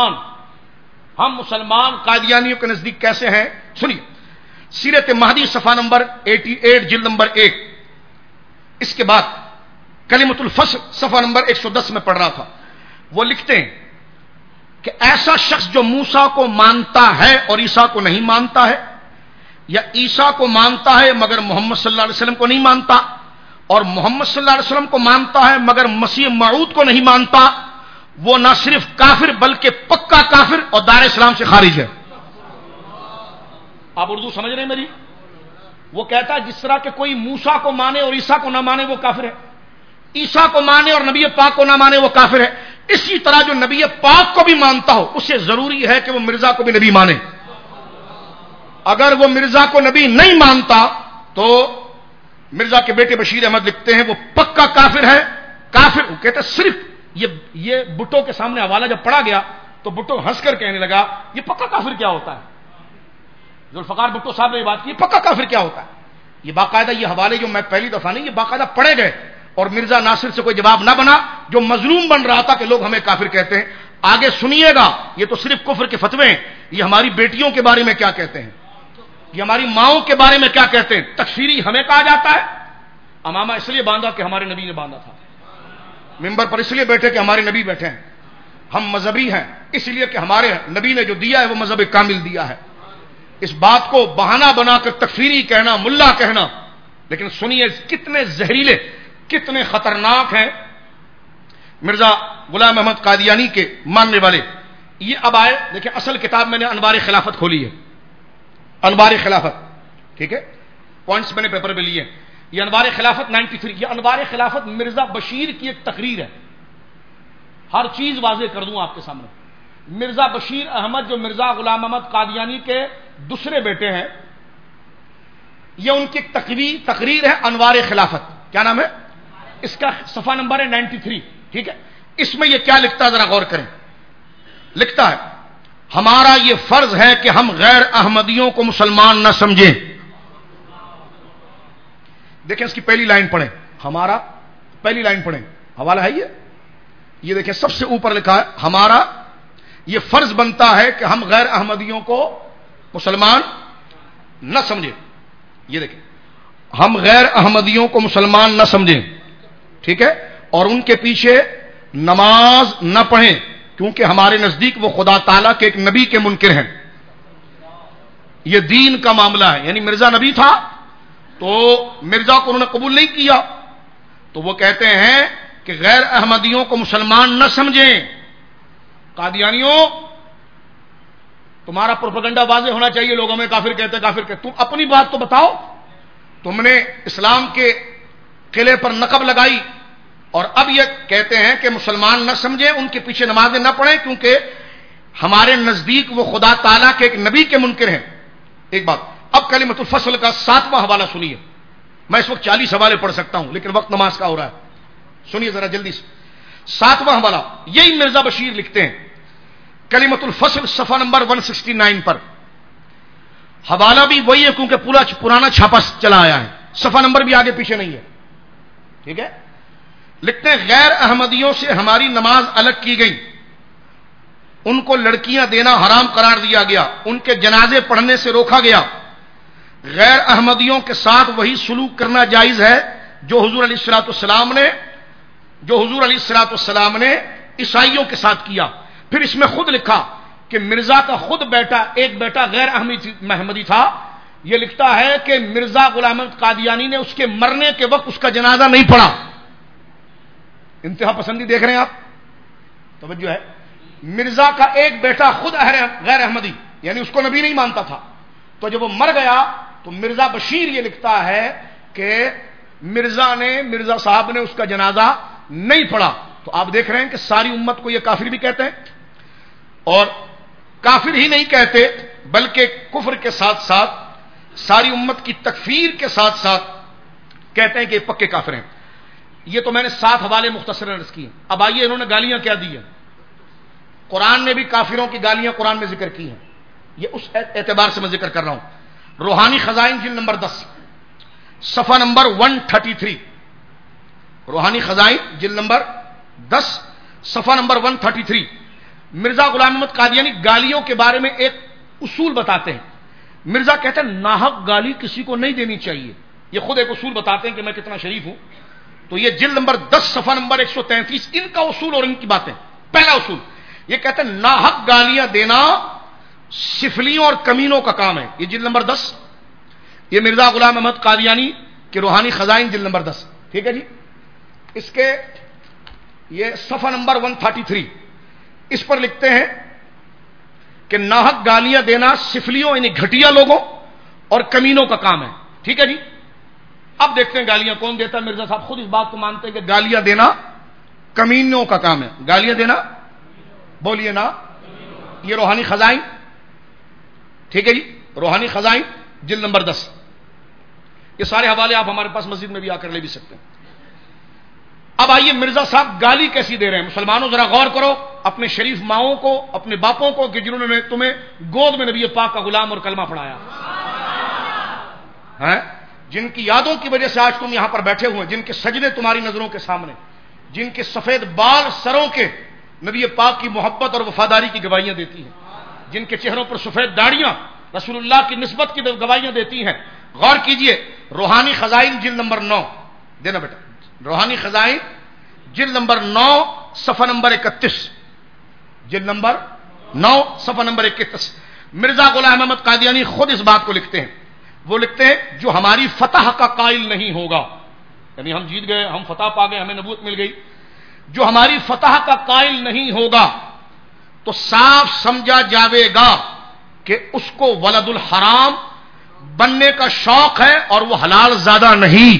مسلمان قادیانیوں کے نزدیک کیسے ہیں، سنیے۔ سیرت مہدی صفحہ نمبر 88 جلد نمبر 1، اس کے بعد کلمۃ الفصل صفحہ نمبر 110 میں پڑھ رہا تھا، وہ لکھتے ہیں کہ ایسا شخص جو موسیٰ کو مانتا ہے اور عیسیٰ کو نہیں مانتا ہے، یا عیسیٰ کو مانتا ہے مگر محمد صلی اللہ علیہ وسلم کو نہیں مانتا، اور محمد صلی اللہ علیہ وسلم کو مانتا ہے مگر مسیح موعود کو نہیں مانتا، وہ نہ صرف کافر بلکہ پکا کافر اور دار اسلام سے خارج ہے۔ آپ اردو سمجھ رہے ہیں میری؟ وہ کہتا ہے جس طرح کہ کوئی موسیٰ کو مانے اور عیسیٰ کو نہ مانے وہ کافر ہے، عیسیٰ کو مانے اور نبی پاک کو نہ مانے وہ کافر ہے، اسی طرح جو نبی پاک کو بھی مانتا ہو اسے ضروری ہے کہ وہ مرزا کو بھی نبی مانے۔ اگر وہ مرزا کو نبی نہیں مانتا تو مرزا کے بیٹے بشیر احمد لکھتے ہیں وہ پکا کافر ہے، کافر۔ وہ کہتے ہیں صرف یہ بھٹو کے سامنے حوالہ جب پڑھا گیا تو بھٹو ہنس کر کہنے لگا یہ پکا کافر کیا ہوتا ہے؟ ذوالفقار بھٹو صاحب نے یہ بات کی، پکا کافر کیا ہوتا ہے؟ یہ باقاعدہ یہ حوالے جو میں پہلی دفعہ نہیں، یہ باقاعدہ پڑھے گئے اور مرزا ناصر سے کوئی جواب نہ بنا، جو مظلوم بن رہا تھا کہ لوگ ہمیں کافر کہتے ہیں۔ آگے سنیے گا، یہ تو صرف کفر کے فتوے ہیں، یہ ہماری بیٹیوں کے بارے میں کیا کہتے ہیں، یہ ہماری ماؤں کے بارے میں کیا کہتے ہیں۔ تکفیری ہمیں کہا جاتا ہے، امامہ اس لیے باندھا کہ ہمارے نبی نے باندھا تھا، ممبر پر اس لیے بیٹھے کہ ہمارے نبی بیٹھے ہیں، ہم مذہبی ہیں اس لیے کہ ہمارے نبی نے جو دیا ہے وہ مذہب کامل دیا ہے۔ اس بات کو بہانہ بنا کر تکفیری کہنا، ملا کہنا، لیکن سنیے کتنے زہریلے، کتنے خطرناک ہیں مرزا غلام احمد قادیانی کے ماننے والے. یہ اب آئے، دیکھیں اصل کتاب میں نے انوار خلافت کھولی ہے، انوار خلافت، ٹھیک ہے، پوائنٹس میں نے پیپر پہ لیے. یہ انوار خلافت 93. یہ انوار خلافت مرزا بشیر کی ایک تقریر ہے. ہر چیز واضح کر دوں آپ کے سامنے. مرزا بشیر احمد جو مرزا غلام احمد قادیانی کے دوسرے بیٹے ہیں، یہ ان کی تقریر ہے انوار خلافت. کیا نام ہے اس کا؟ صفحہ نمبر ہے 93. ٹھیک ہے، اس میں یہ کیا لکھتا ہے ذرا غور کریں. لکھتا ہے ہمارا یہ فرض ہے کہ ہم غیر احمدیوں کو مسلمان نہ سمجھیں. دیکھیں اس کی پہلی لائن پڑھیں، ہمارا، پہلی لائن پڑھیں، حوالہ ہے یہ دیکھیں سب سے اوپر لکھا ہے ہمارا یہ فرض بنتا ہے کہ ہم غیر احمدیوں کو مسلمان نہ سمجھیں. یہ دیکھیں ہم غیر احمدیوں کو مسلمان نہ سمجھیں، ٹھیک ہے، اور ان کے پیچھے نماز نہ پڑھیں کیونکہ ہمارے نزدیک وہ خدا تعالیٰ کے ایک نبی کے منکر ہیں. یہ دین کا معاملہ ہے، یعنی مرزا نبی تھا تو مرزا کو انہوں نے قبول نہیں کیا، تو وہ کہتے ہیں کہ غیر احمدیوں کو مسلمان نہ سمجھیں. قادیانیوں تمہارا پروپیگنڈا واضح ہونا چاہیے، لوگوں میں کافر کہتے کافر کہتے، تم اپنی بات تو بتاؤ. تم نے اسلام کے قلعے پر نقب لگائی اور اب یہ کہتے ہیں کہ مسلمان نہ سمجھیں، ان کے پیچھے نمازیں نہ پڑھیں کیونکہ ہمارے نزدیک وہ خدا تعالیٰ کے ایک نبی کے منکر ہیں. ایک بات. اب کلمۃ الفصل کا 7واں حوالہ سنیے. میں اس وقت 40 حوالے پڑھ سکتا ہوں لیکن وقت نماز کا ہو رہا ہے، سنیے ذرا جلدی سے. 7واں حوالہ یہی مرزا بشیر لکھتے ہیں کلمۃ الفصل صفحہ نمبر 169 پر. حوالہ بھی وہی ہے کیونکہ پورا پرانا چھاپا چلا آیا ہے، صفحہ نمبر بھی آگے پیچھے نہیں ہے، ٹھیک ہے. لکھتے ہیں غیر احمدیوں سے ہماری نماز الگ کی گئی، ان کو لڑکیاں دینا حرام قرار دیا گیا، ان کے جنازے پڑھنے سے روکا گیا. غیر احمدیوں کے ساتھ وہی سلوک کرنا جائز ہے جو حضور علیہ السلام نے عیسائیوں کے ساتھ کیا. پھر اس میں خود لکھا کہ مرزا کا خود بیٹا، ایک بیٹا غیر احمدی تھا، یہ لکھتا ہے کہ مرزا غلام احمد قادیانی نے اس کے مرنے کے وقت اس کا جنازہ نہیں پڑھا. انتہا پسندی دیکھ رہے ہیں آپ، توجہ ہے. مرزا کا ایک بیٹا خود غیر احمدی، یعنی اس کو نبی نہیں مانتا تھا، تو جب وہ مر گیا تو مرزا بشیر یہ لکھتا ہے کہ مرزا صاحب نے اس کا جنازہ نہیں پڑھا. تو آپ دیکھ رہے ہیں کہ ساری امت کو یہ کافر بھی کہتے ہیں، اور کافر ہی نہیں کہتے بلکہ کفر کے ساتھ ساتھ ساری امت کی تکفیر کے ساتھ ساتھ کہتے ہیں کہ یہ پکے کافر ہیں. یہ تو میں نے 7 حوالے مختصر عرض کیے. اب آئیے انہوں نے گالیاں کیا دی ہیں. قرآن نے بھی کافروں کی گالیاں قرآن میں ذکر کی ہیں، یہ اس اعتبار سے میں ذکر کر رہا ہوں. روحانی خزائن جلد نمبر 10 صفحہ نمبر 133. روحانی خزائن جلد نمبر 10 صفحہ نمبر 133. مرزا غلام احمد قادیانی گالیوں کے بارے میں ایک اصول بتاتے ہیں. مرزا کہتے ہیں ناحق گالی کسی کو نہیں دینی چاہیے. یہ خود ایک اصول بتاتے ہیں کہ میں کتنا شریف ہوں. تو یہ جلد نمبر 10 صفحہ نمبر 133 ان کا اصول اور ان کی باتیں. پہلا اصول یہ کہتے ہیں ناحق گالیاں دینا سفلیوں اور کمینوں کا کام ہے. یہ جلد نمبر 10، یہ مرزا غلام احمد قادیانی کے روحانی خزائن جلد نمبر 10، ٹھیک ہے جی. اس کے یہ صفحہ نمبر 133 اس پر لکھتے ہیں کہ ناحق گالیاں دینا سفلیوں یعنی گھٹیا لوگوں اور کمینوں کا کام ہے، ٹھیک ہے جی. اب دیکھتے ہیں گالیاں کون دیتا ہے. مرزا صاحب خود اس بات کو مانتے ہیں کہ گالیاں دینا کمینوں کا کام ہے. گالیاں دینا بولیے نا. یہ روحانی خزائن، ٹھیک ہے جی، روحانی خزائن جلد نمبر 10. یہ سارے حوالے آپ ہمارے پاس مسجد میں بھی آ کر لے بھی سکتے ہیں. اب آئیے مرزا صاحب گالی کیسی دے رہے ہیں. مسلمانوں ذرا غور کرو اپنے شریف ماؤں کو، اپنے باپوں کو کہ جنہوں نے تمہیں گود میں نبی پاک کا غلام اور کلمہ پڑھایا ہے، جن کی یادوں کی وجہ سے آج تم یہاں پر بیٹھے ہوئے، جن کے سجدے تمہاری نظروں کے سامنے، جن کے سفید بال سروں کے نبی پاک کی محبت اور وفاداری کی گواہیاں دیتی ہیں، جن کے چہروں پر سفید داڑیاں رسول اللہ کی نسبت کی گواہیاں دیتی ہیں. غور کیجئے روحانی خزائن جلد نمبر 9 دینا بیٹا. روحانی خزائن جلد نمبر 9 صفحہ نمبر 31، جلد نمبر 9 صفحہ نمبر 31. مرزا غلام احمد قادیانی خود اس بات کو لکھتے ہیں. وہ لکھتے ہیں جو ہماری فتح کا قائل نہیں ہوگا، یعنی ہم جیت گئے، ہم فتح پا گئے، ہمیں نبوت مل گئی، جو ہماری فتح کا قائل نہیں ہوگا تو صاف سمجھا جاوے گا کہ اس کو ولد الحرام بننے کا شوق ہے اور وہ حلال زادہ نہیں.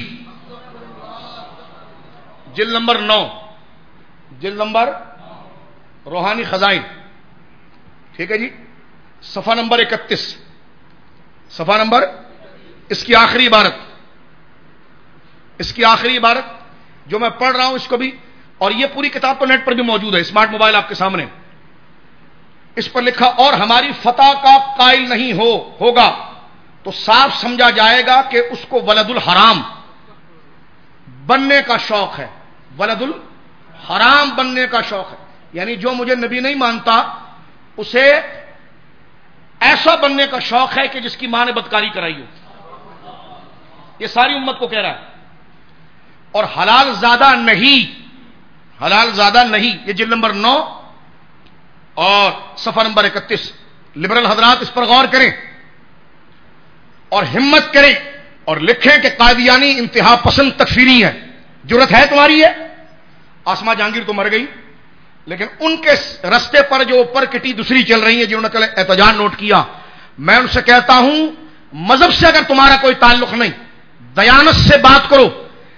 جلد نمبر 9، جلد نمبر روحانی خزائن، ٹھیک ہے جی، صفحہ نمبر 31، صفحہ نمبر، اس کی آخری عبارت، اس کی آخری عبارت جو میں پڑھ رہا ہوں اس کو بھی، اور یہ پوری کتاب تو نیٹ پر بھی موجود ہے، اسمارٹ موبائل آپ کے سامنے. اس پر لکھا اور ہماری فتح کا قائل نہیں ہوگا تو صاف سمجھا جائے گا کہ اس کو ولد الحرام بننے کا شوق ہے، ولد الحرام بننے کا شوق ہے. یعنی جو مجھے نبی نہیں مانتا اسے ایسا بننے کا شوق ہے کہ جس کی ماں نے بدکاری کرائی ہو. یہ ساری امت کو کہہ رہا ہے. اور حلال زادہ نہیں، حلال زادہ نہیں. یہ جلد نمبر 9 اور صفحہ نمبر 31. لبرل حضرات اس پر غور کریں اور ہمت کریں اور لکھیں کہ قادیانی انتہا پسند تکفیری ہے. جرت ہے تمہاری ہے. آسما جہانگیر تو مر گئی، لیکن ان کے رستے پر جو اوپر کٹی دوسری چل رہی ہیں جنہوں نے کل احتجاج نوٹ کیا، میں ان سے کہتا ہوں مذہب سے اگر تمہارا کوئی تعلق نہیں، دیانت سے بات کرو.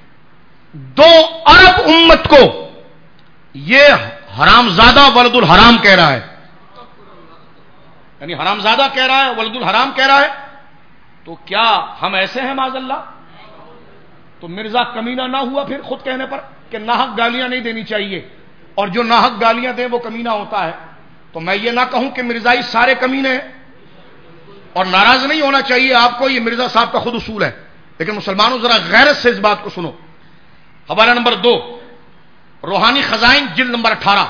2 ارب امت کو یہ حرام زادہ ولد الحرام کہہ رہا ہے، یعنی حرام زادہ کہہ رہا ہے، ولد الحرام کہہ رہا ہے. تو کیا ہم ایسے ہیں معاذ اللہ؟ تو مرزا کمینہ نہ ہوا پھر خود کہنے پر کہ ناحق گالیاں نہیں دینی چاہیے، اور جو ناحق گالیاں دیں وہ کمینہ ہوتا ہے. تو میں یہ نہ کہوں کہ مرزائی سارے کمینے ہیں، اور ناراض نہیں ہونا چاہیے آپ کو، یہ مرزا صاحب کا خود اصول ہے. لیکن مسلمانوں ذرا غیرت سے اس بات کو سنو. حوالہ نمبر 2 روحانی خزائن جلد نمبر 18،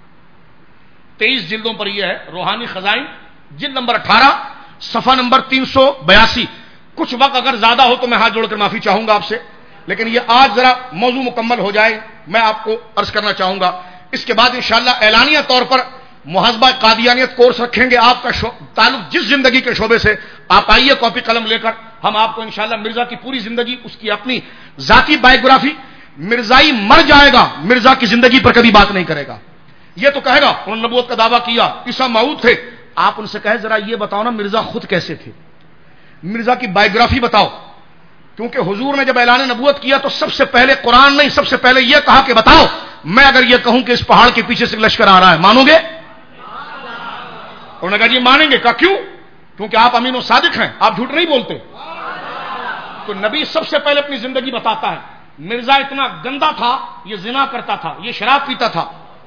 23 جلدوں پر یہ ہے. روحانی خزائن جلد نمبر 18 صفحہ نمبر 382. کچھ وقت اگر زیادہ ہو تو میں ہاتھ جوڑ کر معافی چاہوں گا آپ سے، لیکن یہ آج ذرا موضوع مکمل ہو جائے میں آپ کو عرض کرنا چاہوں گا. اس کے بعد انشاءاللہ اعلانیہ طور پر محاسبہ قادیانیت کورس رکھیں گے. آپ کا تعلق جس زندگی کے شعبے سے، آپ آئیے کاپی قلم لے کر، ہم آپ کو انشاءاللہ مرزا کی پوری زندگی، اس کی اپنی ذاتی بائیوگرافی. مرزائی مر جائے گا، مرزا کی زندگی پر کبھی بات نہیں کرے گا. یہ تو کہے گا انہوں نے نبوت کا دعویٰ کیا، عیسیٰ موعود تھے. آپ ان سے کہے ذرا یہ بتاؤ نا مرزا خود کیسے تھے، مرزا کی بائیوگرافی بتاؤ. کیونکہ حضور نے جب اعلان نبوت کیا تو سب سے پہلے قرآن نہیں، سب سے پہلے یہ کہا کہ بتاؤ میں اگر یہ کہوں کہ اس پہاڑ کے پیچھے سے لشکر آ رہا ہے مانو گے؟ انہوں نے کہا جی مانیں گے. کہا کیوں؟ کیونکہ آپ امین و صادق ہیں، آپ جھوٹ نہیں بولتے. تو نبی سب سے پہلے اپنی زندگی بتاتا ہے. مرزا اتنا گندا تھا، یہ زنا کرتا تھا، یہ شراب پیتا تھا،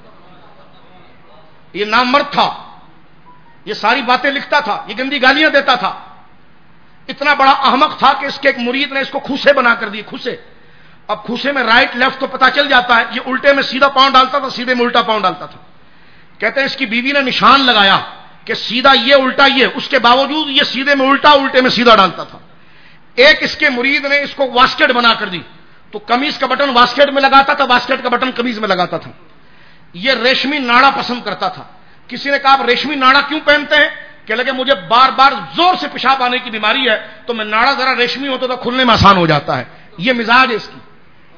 یہ نامرد تھا، یہ ساری باتیں لکھتا تھا، یہ گندی گالیاں دیتا تھا. اتنا بڑا احمق تھا کہ اس کے ایک مرید نے اس کو کھوسے بنا کر دیے. کھوسے، اب کھوسے میں رائٹ لیفٹ تو پتا چل جاتا ہے. یہ الٹے میں سیدھا پاؤں ڈالتا تھا، سیدھے میں الٹا پاؤں ڈالتا تھا. کہتے ہیں اس کی بیوی نے نشان لگایا کہ سیدھا یہ الٹا یہ، اس کے باوجود یہ سیدھے میں الٹا الٹے میں سیدھا ڈالتا تھا. ایک اس کے مرید نے اس کو واسکٹ بنا کر دی، تو قمیض کا بٹن واسکٹ میں لگاتا تھا، واسکٹ کا بٹن قمیض میں لگاتا تھا. یہ ریشمی ناڑا پسند کرتا تھا. کسی نے کہا آپ ریشمی ناڑا کیوں پہنتے ہیں؟ کہ لگے مجھے بار بار زور سے پیشاب آنے کی بیماری ہے تو میں ناڑا ذرا ریشمی ہوتا تو کھلنے میں آسان ہو جاتا ہے. یہ مزاج ہے اس کی.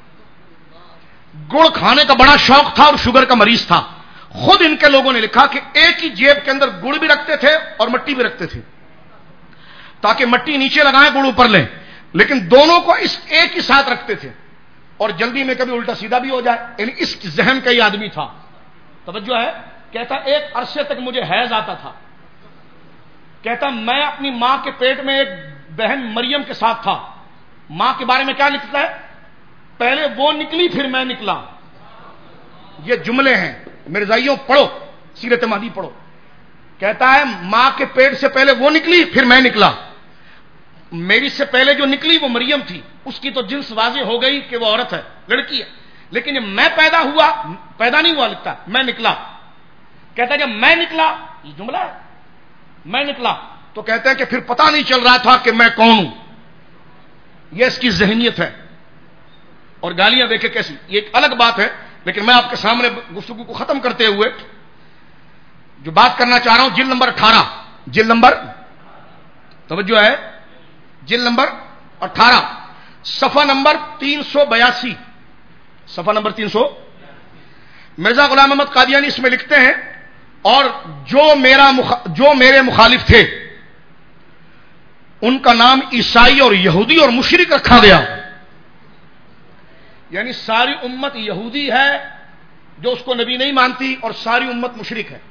گڑ کھانے کا بڑا شوق تھا اور شوگر کا مریض تھا. خود ان کے لوگوں نے لکھا کہ ایک ہی جیب کے اندر گڑ بھی رکھتے تھے اور مٹی بھی رکھتے تھے تاکہ مٹی نیچے لگائیں گڑ اوپر لیں، لیکن دونوں کو اس ایک ہی ساتھ رکھتے تھے اور جلدی میں کبھی الٹا سیدھا بھی ہو جائے. یعنی اس ذہن کا ہی آدمی تھا. توجہ ہے. کہتا ایک عرصے تک مجھے حیض آتا تھا. کہتا میں اپنی ماں کے پیٹ میں ایک بہن مریم کے ساتھ تھا. ماں کے بارے میں کیا لکھتا ہے؟ پہلے وہ نکلی پھر میں نکلا. یہ جملے ہیں مرزائیوں، پڑھو سیرت مہدی پڑھو. کہتا ہے ماں کے پیٹ سے پہلے وہ نکلی پھر میں نکلا. میری سے پہلے جو نکلی وہ مریم تھی، اس کی تو جنس واضح ہو گئی کہ وہ عورت ہے، لڑکی ہے. لیکن جب میں پیدا ہوا، پیدا نہیں ہوا لکھتا میں نکلا. کہتا ہے جب میں نکلا، یہ جملہ ہے، میں نکلا تو کہتے ہیں کہ پھر پتا نہیں چل رہا تھا کہ میں کون ہوں. یہ اس کی ذہنیت ہے. اور گالیاں دیکھیں کیسی. یہ ایک الگ بات ہے، لیکن میں آپ کے سامنے گفتگو کو ختم کرتے ہوئے جو بات کرنا چاہ رہا ہوں، جلد نمبر 18 جلد نمبر توجہ ہے، جلد نمبر 18 صفحہ نمبر 382، صفحہ نمبر 300۔ مرزا غلام احمد قادیانی اس میں لکھتے ہیں، اور جو میرے مخالف تھے ان کا نام عیسائی اور یہودی اور مشرک رکھا گیا، یعنی ساری امت یہودی ہے جو اس کو نبی نہیں مانتی، اور ساری امت مشرک ہے،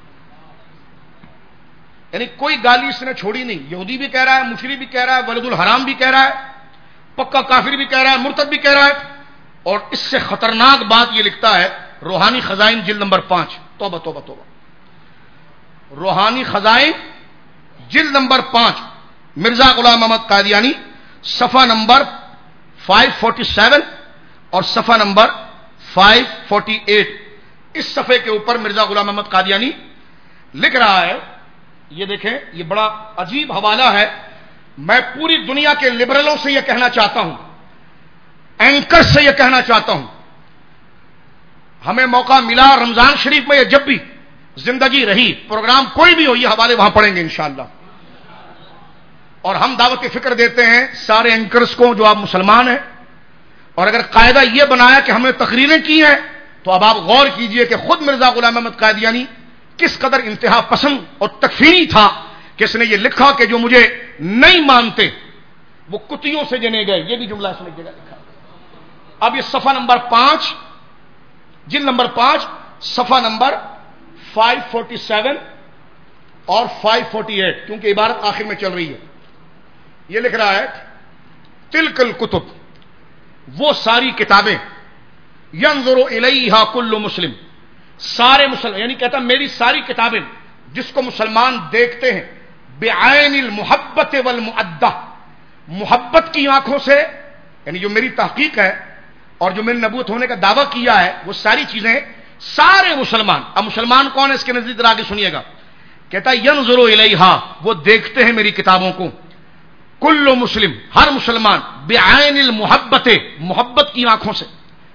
یعنی کوئی گالی اس نے چھوڑی نہیں، یہودی بھی کہہ رہا ہے، مشرک بھی کہہ رہا ہے، ولد الحرام بھی کہہ رہا ہے، پکا کافر بھی کہہ رہا ہے، مرتد بھی کہہ رہا ہے۔ اور اس سے خطرناک بات یہ لکھتا ہے روحانی خزائن جلد نمبر 5، توبہ توبہ توبہ، روحانی خزائن جلد نمبر 5 مرزا غلام احمد قادیانی صفحہ نمبر 547 اور صفحہ نمبر 548، اس صفحے کے اوپر مرزا غلام احمد قادیانی لکھ رہا ہے، یہ دیکھیں، یہ بڑا عجیب حوالہ ہے۔ میں پوری دنیا کے لبرلوں سے یہ کہنا چاہتا ہوں، اینکر سے یہ کہنا چاہتا ہوں، ہمیں موقع ملا رمضان شریف میں، یہ جب بھی زندگی رہی، پروگرام کوئی بھی ہو، یہ حوالے وہاں پڑھیں گے انشاءاللہ۔ اور ہم دعوت فکر دیتے ہیں سارے اینکرز کو جو آپ مسلمان ہیں، اور اگر قاعدہ یہ بنایا کہ ہم نے تقریریں کی ہیں تو اب آپ غور کیجئے کہ خود مرزا غلام احمد قادیانی کس قدر انتہا پسند اور تکفیری تھا کہ اس نے یہ لکھا کہ جو مجھے نہیں مانتے وہ کتیوں سے جنے گئے، یہ بھی جملہ اس نے جگہ لکھا۔ اب یہ صفحہ نمبر 5 جلد نمبر 5 صفحہ نمبر 547 اور 548، کیونکہ عبارت آخر میں چل رہی ہے، یہ لکھ رہا ہے تلک الکتب، وہ ساری کتابیں، ینظر الیہا کل مسلم، سارے مسلم، یعنی کہتا میری ساری کتابیں جس کو مسلمان دیکھتے ہیں، بعین المحبت والمعدہ، محبت کی آنکھوں سے، یعنی جو میری تحقیق ہے اور جو میں نے نبوت ہونے کا دعویٰ کیا ہے، وہ ساری چیزیں سارے مسلمان۔ اب مسلمان کون ہے اس کے نزدیک آگے سنیے گا، کہتا ینظر الیہا، وہ دیکھتے ہیں میری کتابوں کو، کل مسلم، ہر مسلمان، بعین المحبت، محبت کی آنکھوں سے،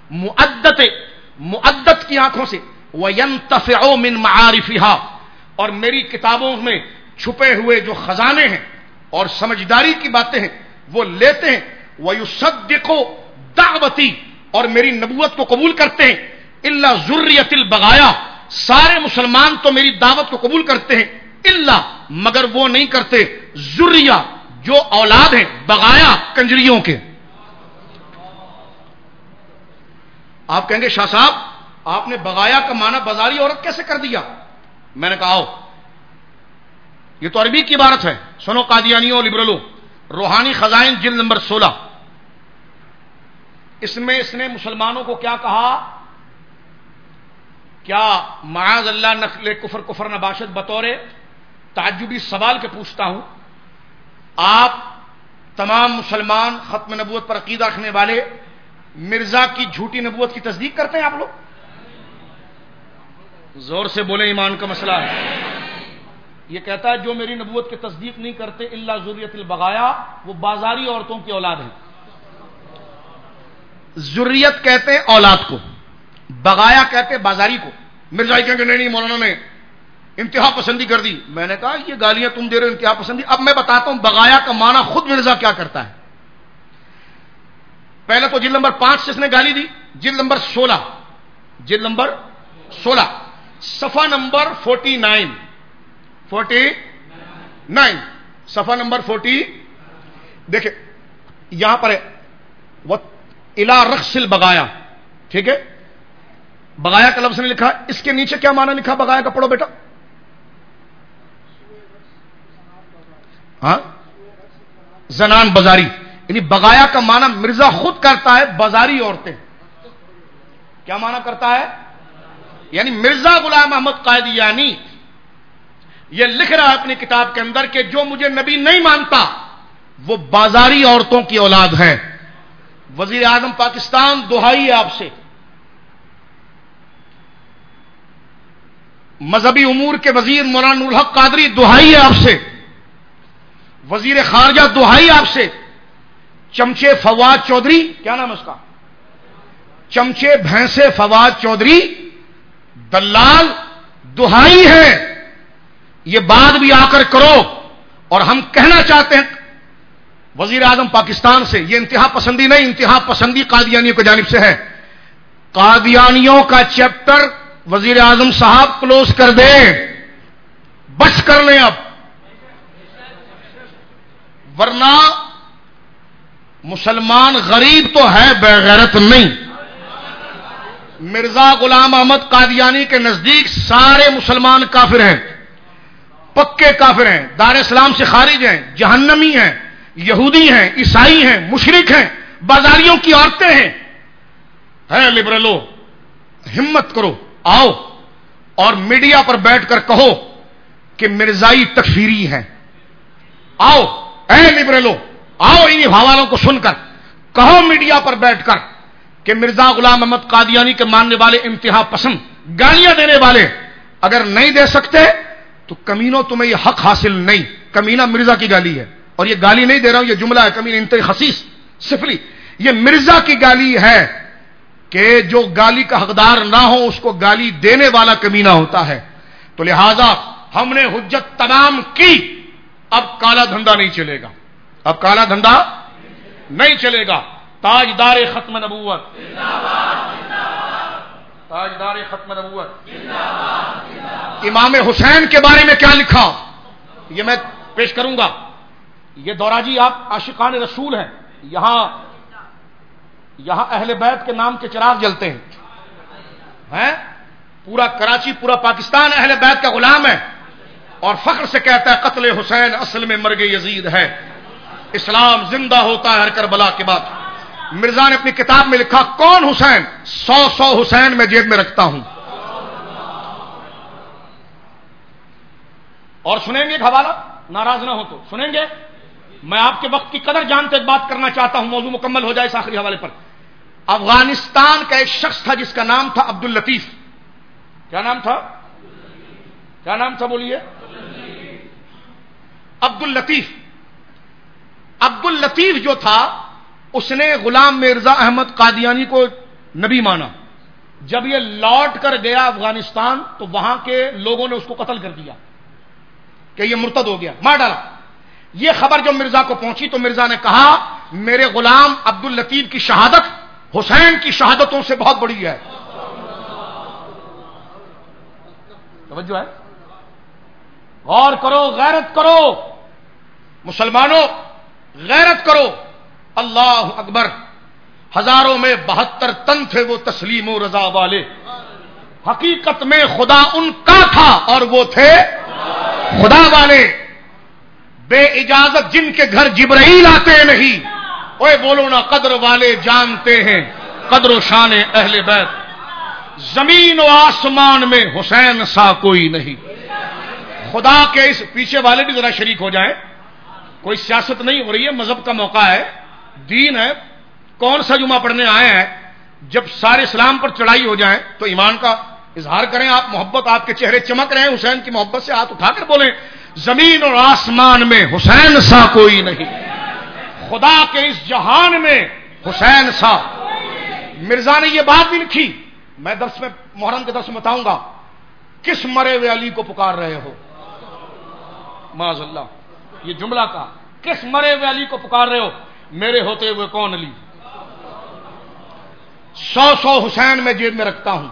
معدت کی آنکھوں سے، وینتفع من معارفہا، اور میری کتابوں میں چھپے ہوئے جو خزانے ہیں اور سمجھداری کی باتیں ہیں وہ لیتے ہیں، ویصدق دعوتی، اور میری نبوت کو قبول کرتے ہیں، الا ذریۃ البغایا، سارے مسلمان تو میری دعوت کو قبول کرتے ہیں، الا مگر وہ نہیں کرتے ذریہ، جو اولاد ہیں بغایا، کنجریوں کے۔ آپ کہیں گے شاہ صاحب آپ نے بغایا کا معنی بازاری عورت کیسے کر دیا؟ میں نے کہا آؤ، یہ تو عربی کی عبارت ہے، سنو قادیانیوں لبرلوں، روحانی خزائن جلد نمبر 16، اس میں اس نے مسلمانوں کو کیا کہا؟ کیا معاذ اللہ نقل کفر نباشد، بطور تعجبی سوال کے پوچھتا ہوں، آپ تمام مسلمان ختم نبوت پر عقیدہ رکھنے والے مرزا کی جھوٹی نبوت کی تصدیق کرتے ہیں آپ لوگ؟ زور سے بولیں، ایمان کا مسئلہ ہے۔ یہ کہتا ہے جو میری نبوت کی تصدیق نہیں کرتے الا ذریۃ البغایا، وہ بازاری عورتوں کی اولاد ہیں۔ ذریت کہتے ہیں اولاد کو، بغایا کہتے ہیں بازاری کو۔ مرزا کہیں کہ نہیں مولانا نے انتہا پسندی کر دی۔ میں نے کہا یہ گالیاں تم دے رہے ہو انتہا پسندی، اب میں بتاتا ہوں بغایا کا معنی خود مرزا کیا کرتا ہے۔ پہلے تو جلد نمبر 5 سے اس نے گالی دی، جلد نمبر 16، جلد نمبر 16 صفحہ نمبر 49 صفحہ نمبر 40، دیکھیں یہاں پر ہے الا رقص البغایا، ٹھیک ہے، بغایا کا لفظ نے لکھا، اس کے نیچے کیا معنی لکھا بغایا کا؟ پڑھو بیٹا۔ ہاں، زنان بازاری، یعنی بغایا کا معنی مرزا خود کرتا ہے بازاری عورتیں۔ کیا معنی کرتا ہے؟ یعنی مرزا غلام احمد قادیانی یہ لکھ رہا ہے اپنی کتاب کے اندر کہ جو مجھے نبی نہیں مانتا وہ بازاری عورتوں کی اولاد ہے۔ وزیر اعظم پاکستان دہائی ہے آپ سے، مذہبی امور کے وزیر مولانا نور الحق قادری دہائی ہے آپ سے، وزیر خارجہ دہائی آپ سے، چمچے فواد چودھری، کیا نام ہے اس کا، چمچے بھینسے فواد چودھری دلال دہائی ہے یہ بات بھی آ کر کرو. اور ہم کہنا چاہتے ہیں وزیر اعظم پاکستان سے، یہ انتہا پسندی نہیں، انتہا پسندی قادیانیوں کی جانب سے ہے. قادیانیوں کا چیپٹر وزیر اعظم صاحب کلوز کر دیں، بس کر لیں اب، ورنہ مسلمان غریب تو ہے، بغیرت نہیں. مرزا غلام احمد قادیانی کے نزدیک سارے مسلمان کافر ہیں، پکے کافر ہیں، دار اسلام سے خارج ہیں، جہنمی ہیں، یہودی ہیں، عیسائی ہیں، مشرک ہیں، بازاریوں کی عورتیں ہیں. ہے لبرلو، ہمت کرو، آؤ اور میڈیا پر بیٹھ کر کہو کہ مرزائی تکفیری ہیں. آؤ اے لبرلو، آؤ ان حوالوں کو سن کر کہو میڈیا پر بیٹھ کر کہ مرزا غلام احمد قادیانی کے ماننے والے انتہا پسند، گالیاں دینے والے. اگر نہیں دے سکتے تو کمینوں تمہیں یہ حق حاصل نہیں. کمینہ مرزا کی گالی ہے، اور یہ گالی نہیں دے رہا ہوں، یہ جملہ ہے کمینہ انتہائی خسیس سفلی. یہ مرزا کی گالی ہے کہ جو گالی کا حقدار نہ ہو اس کو گالی دینے والا کمینہ ہوتا ہے. تو لہذا ہم نے حجت تمام کی، اب کالا دھندا نہیں چلے گا، اب کالا دھندا نہیں چلے گا. تاجدار ختم نبوت، تاجدار ختم نبوت. امام حسین کے بارے میں کیا لکھا یہ میں پیش کروں گا. یہ دوراجی آپ عاشقان رسول ہیں، یہاں اہل بیت کے نام کے چراغ جلتے ہیں. پورا کراچی، پورا پاکستان اہل بیت کا غلام ہے اور فخر سے کہتا ہے قتل حسین اصل میں مرگ یزید ہے، اسلام زندہ ہوتا ہے ہر کربلا کے بعد. مرزا نے اپنی کتاب میں لکھا کون حسین؟ 100 حسین میں جیب میں رکھتا ہوں. اور سنیں گے ایک حوالہ، ناراض نہ ہو تو سنیں گے. میں آپ کے وقت کی قدر جانتے بات کرنا چاہتا ہوں، موضوع مکمل ہو جائے اس آخری حوالے پر. افغانستان کا ایک شخص تھا جس کا نام تھا عبد اللطیف. کیا نام تھا؟ کیا نام تھا بولیے؟ عبد اللطیف. عبد اللطیف جو تھا اس نے غلام مرزا احمد قادیانی کو نبی مانا. جب یہ لوٹ کر گیا افغانستان تو وہاں کے لوگوں نے اس کو قتل کر دیا کہ یہ مرتد ہو گیا، مار ڈالا. یہ خبر جو مرزا کو پہنچی تو مرزا نے کہا میرے غلام عبد اللطیف کی شہادت حسین کی شہادتوں سے بہت بڑی ہے. توجہ ہے، غور کرو، غیرت کرو مسلمانوں، غیرت کرو. اللہ اکبر. ہزاروں میں 72 تن تھے وہ تسلیم و رضا والے. حقیقت میں خدا ان کا تھا اور وہ تھے خدا والے. بے اجازت جن کے گھر جبرائیل آتے نہیں، اوے بولو نا قدر والے جانتے ہیں قدر و شان اہل بیت. زمین و آسمان میں حسین سا کوئی نہیں. خدا کے اس پیچھے والے بھی ذرا شریک ہو جائیں. کوئی سیاست نہیں ہو رہی ہے، مذہب کا موقع ہے، دین ہے. کون سا جمعہ پڑھنے آئے ہیں؟ جب سارے اسلام پر چڑھائی ہو جائیں تو ایمان کا اظہار کریں. آپ محبت، آپ کے چہرے چمک رہے ہیں حسین کی محبت سے، ہاتھ اٹھا کر بولیں زمین اور آسمان میں حسین سا کوئی نہیں، خدا کے اس جہان میں حسین سا. مرزا نے یہ بات بھی لکھی، میں درس میں محرم کے درس میں بتاؤں گا. کس مرے ہوئے علی کو پکار رہے ہو؟ معاذ اللہ، یہ جملہ کہا کس مرے ہوئے علی کو پکار رہے ہو؟ میرے ہوتے ہوئے کون علی؟ 100 حسین میں جیب میں رکھتا ہوں.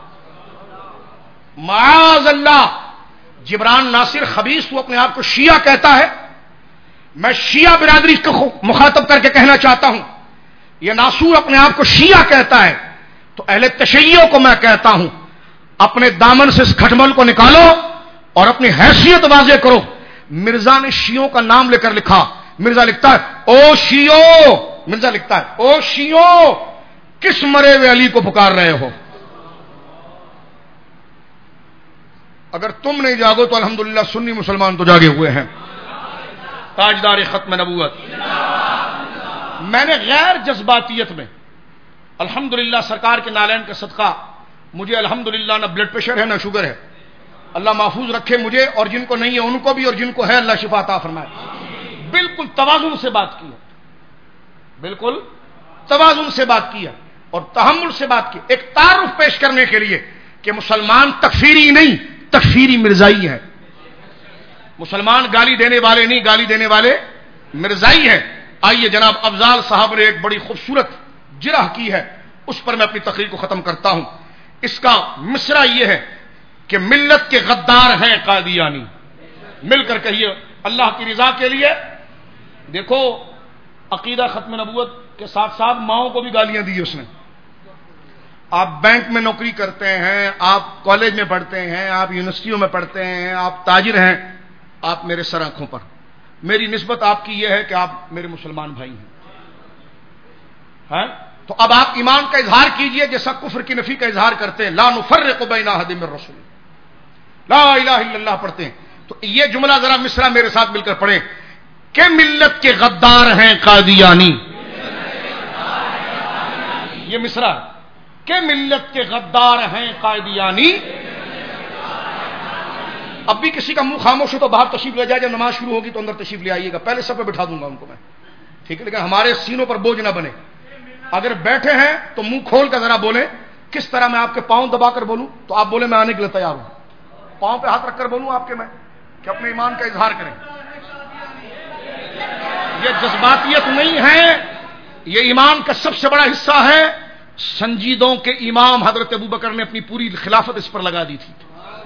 معاذ اللہ. جبران ناصر خبیث وہ اپنے آپ کو شیعہ کہتا ہے. میں شیعہ برادری کو مخاطب کر کے کہنا چاہتا ہوں، یہ ناصور اپنے آپ کو شیعہ کہتا ہے تو اہل تشیعوں کو میں کہتا ہوں اپنے دامن سے اس کھٹمل کو نکالو اور اپنی حیثیت واضح کرو. مرزا نے شیعوں کا نام لے کر لکھا. مرزا لکھتا ہے او شیعو، مرزا لکھتا ہے او شیعو کس مرے ہوئے علی کو پکار رہے ہو؟ اگر تم نہیں جاگو تو الحمدللہ سنی مسلمان تو جاگے ہوئے ہیں. تاجدار ختم نبوت. میں نے غیر جذباتیت میں الحمدللہ سرکار کے نالین کا صدقہ، مجھے الحمدللہ نہ بلڈ پریشر ہے نہ شوگر ہے. اللہ محفوظ رکھے مجھے اور جن کو نہیں ہے ان کو بھی، اور جن کو ہے اللہ شفا عطا فرمائے. بالکل توازن سے بات کی ہے، بالکل توازن سے بات کی ہے اور تحمل سے بات کی. ایک تعارف پیش کرنے کے لیے کہ مسلمان تکفیری نہیں، تکفیری مرزائی ہے. مسلمان گالی دینے والے نہیں، گالی دینے والے مرزائی ہیں۔ آئیے جناب افضال صاحب نے ایک بڑی خوبصورت جرح کی ہے، اس پر میں اپنی تقریر کو ختم کرتا ہوں۔ اس کا مصرع یہ ہے کہ ملت کے غدار ہیں قادیانی، مل کر کہیے اللہ کی رضا کے لیے۔ دیکھو عقیدہ ختم نبوت کے ساتھ ساتھ ماؤں کو بھی گالیاں دی اس نے۔ آپ بینک میں نوکری کرتے ہیں، آپ کالج میں پڑھتے ہیں، آپ یونیورسٹیوں میں پڑھتے ہیں، آپ تاجر ہیں، آپ میرے سر آنکھوں پر، میری نسبت آپ کی یہ ہے کہ آپ میرے مسلمان بھائی ہیں۔ تو اب آپ ایمان کا اظہار کیجئے جیسا کفر کی نفی کا اظہار کرتے ہیں، لا نفرق بین احد من الرسل، لا الہ الا اللہ پڑھتے ہیں۔ تو یہ جملہ ذرا مصرع میرے ساتھ مل کر پڑھیں کہ ملت کے غدار ہیں قادیانی، یہ مصرع ہے کہ ملت کے غدار ہیں قادیانی۔ اب بھی کسی کا منہ خاموش ہو تو باہر تشریف لے جائے، جب نماز شروع ہوگی تو اندر تشریف لے آئیے گا، پہلے سب پہ بٹھا دوں گا ان کو میں، ٹھیک ہے؟ لیکن ہمارے سینوں پر بوجھ نہ بنے۔ اگر بیٹھے ہیں تو منہ کھول کر ذرا بولیں۔ کس طرح میں آپ کے پاؤں دبا کر بولوں تو آپ بولیں میں آنے کے لیے تیار ہوں، پاؤں پہ ہاتھ رکھ کر بولوں آپ کے میں کہ اپنے ایمان کا اظہار کریں۔ یہ جذباتیت نہیں ہے، یہ ایمان کا سب سے بڑا حصہ ہے۔ سنجیدوں کے امام حضرت ابوبکر نے اپنی پوری خلافت اس پر لگا دی تھی۔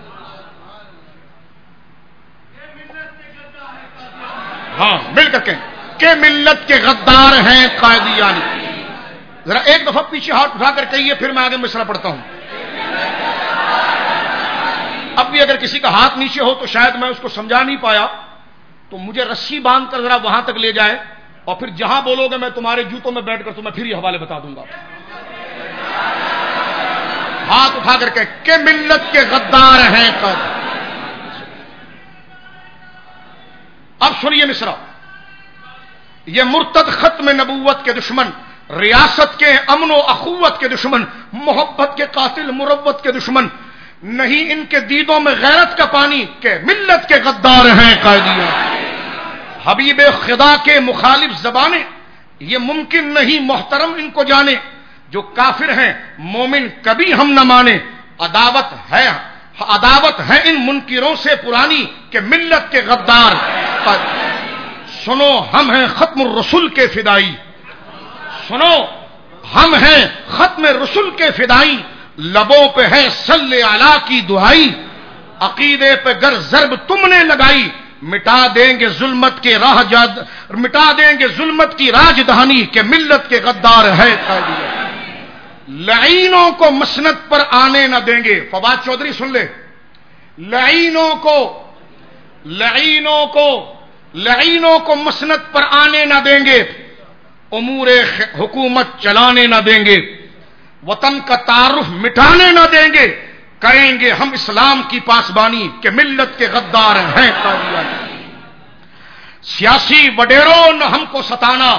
ہاں مل کر کہ ملت کے غدار ہیں قادیانی۔ ذرا ایک دفعہ پیچھے ہاتھ اٹھا کر کہیے، پھر میں آگے مصرع پڑھتا ہوں۔ اب بھی اگر کسی کا ہاتھ نیچے ہو تو شاید میں اس کو سمجھا نہیں پایا، تو مجھے رسی باندھ کر ذرا وہاں تک لے جائے، اور پھر جہاں بولو گے میں تمہارے جوتوں میں بیٹھ کر تمہیں پھر یہ حوالے بتا دوں گا۔ ہاتھ اٹھا کر کہ ملت کے غدار ہیں قادیانی۔ اب سنیے مصرع، یہ مرتد ختم نبوت کے دشمن، ریاست کے امن و اخوت کے دشمن، محبت کے قاتل مروت کے دشمن، نہیں ان کے دیدوں میں غیرت کا پانی کہ ملت کے غدار ہیں قائدیان۔ حبیب خدا کے مخالف زبانیں، یہ ممکن نہیں محترم ان کو جانے، جو کافر ہیں مومن کبھی ہم نہ مانے، عداوت ہے ان منکروں سے پرانی کہ ملت کے غدار۔ سنو ہم ہیں ختم الرسل کے فدائی، سنو ہم ہیں ختم رسول کے فدائی، لبوں پہ ہے صلی علی کی دعائی، عقیدے پہ گر ضرب تم نے لگائی، مٹا دیں گے ظلمت کے مٹا دیں گے ظلمت کی راج دہانی کہ ملت کے غدار ہے قائدیان۔ لعینوں کو مسند پر آنے نہ دیں گے، فواد چودھری سن لے، لعینوں کو مسند پر آنے نہ دیں گے، امور حکومت چلانے نہ دیں گے، وطن کا تعارف مٹانے نہ دیں گے، کریں گے ہم اسلام کی پاسبانی کہ ملت کے غدار ہیں قادیان۔ سیاسی وڈیروں نہ ہم کو ستانا،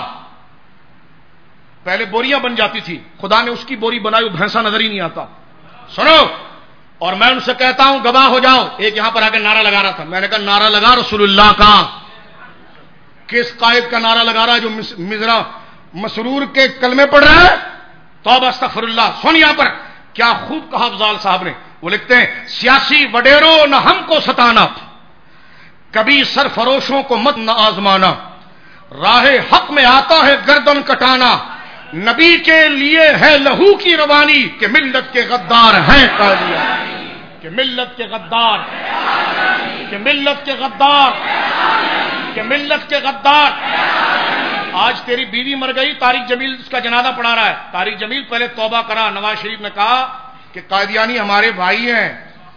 پہلے بوریاں بن جاتی تھی، خدا نے اس کی بوری بنائی، وہ بھینسا نظر ہی نہیں آتا۔ سنو، اور میں ان سے کہتا ہوں گواہ ہو جاؤ، ایک یہاں پر آ کے نعرہ لگا رہا تھا، میں نے کہا نعرہ لگا رسول اللہ کا، کس قائد کا نعرہ لگا رہا ہے جو مزرا مسرور کے کلمے پڑھ رہا ہے؟ توبہ استغفر اللہ۔ سن یہاں پر کیا خوب کہا افضال صاحب نے، وہ لکھتے ہیں سیاسی وڈیروں نہ ہم کو ستانا، کبھی سرفروشوں کو مت نہ آزمانا، راہ حق میں آتا ہے گردن کٹانا، نبی کے لیے ہے لہو کی روانی کہ ملت کے غدار ہیں قادیان، کہ ملت کے غدار، کہ ملت کے غدار، کہ ملت کے غدار۔ آج تیری بیوی مر گئی، طارق جمیل اس کا جنازہ پڑھا رہا ہے، طارق جمیل پہلے توبہ کرا، نواز شریف نے کہا کہ قادیانی ہمارے بھائی ہیں،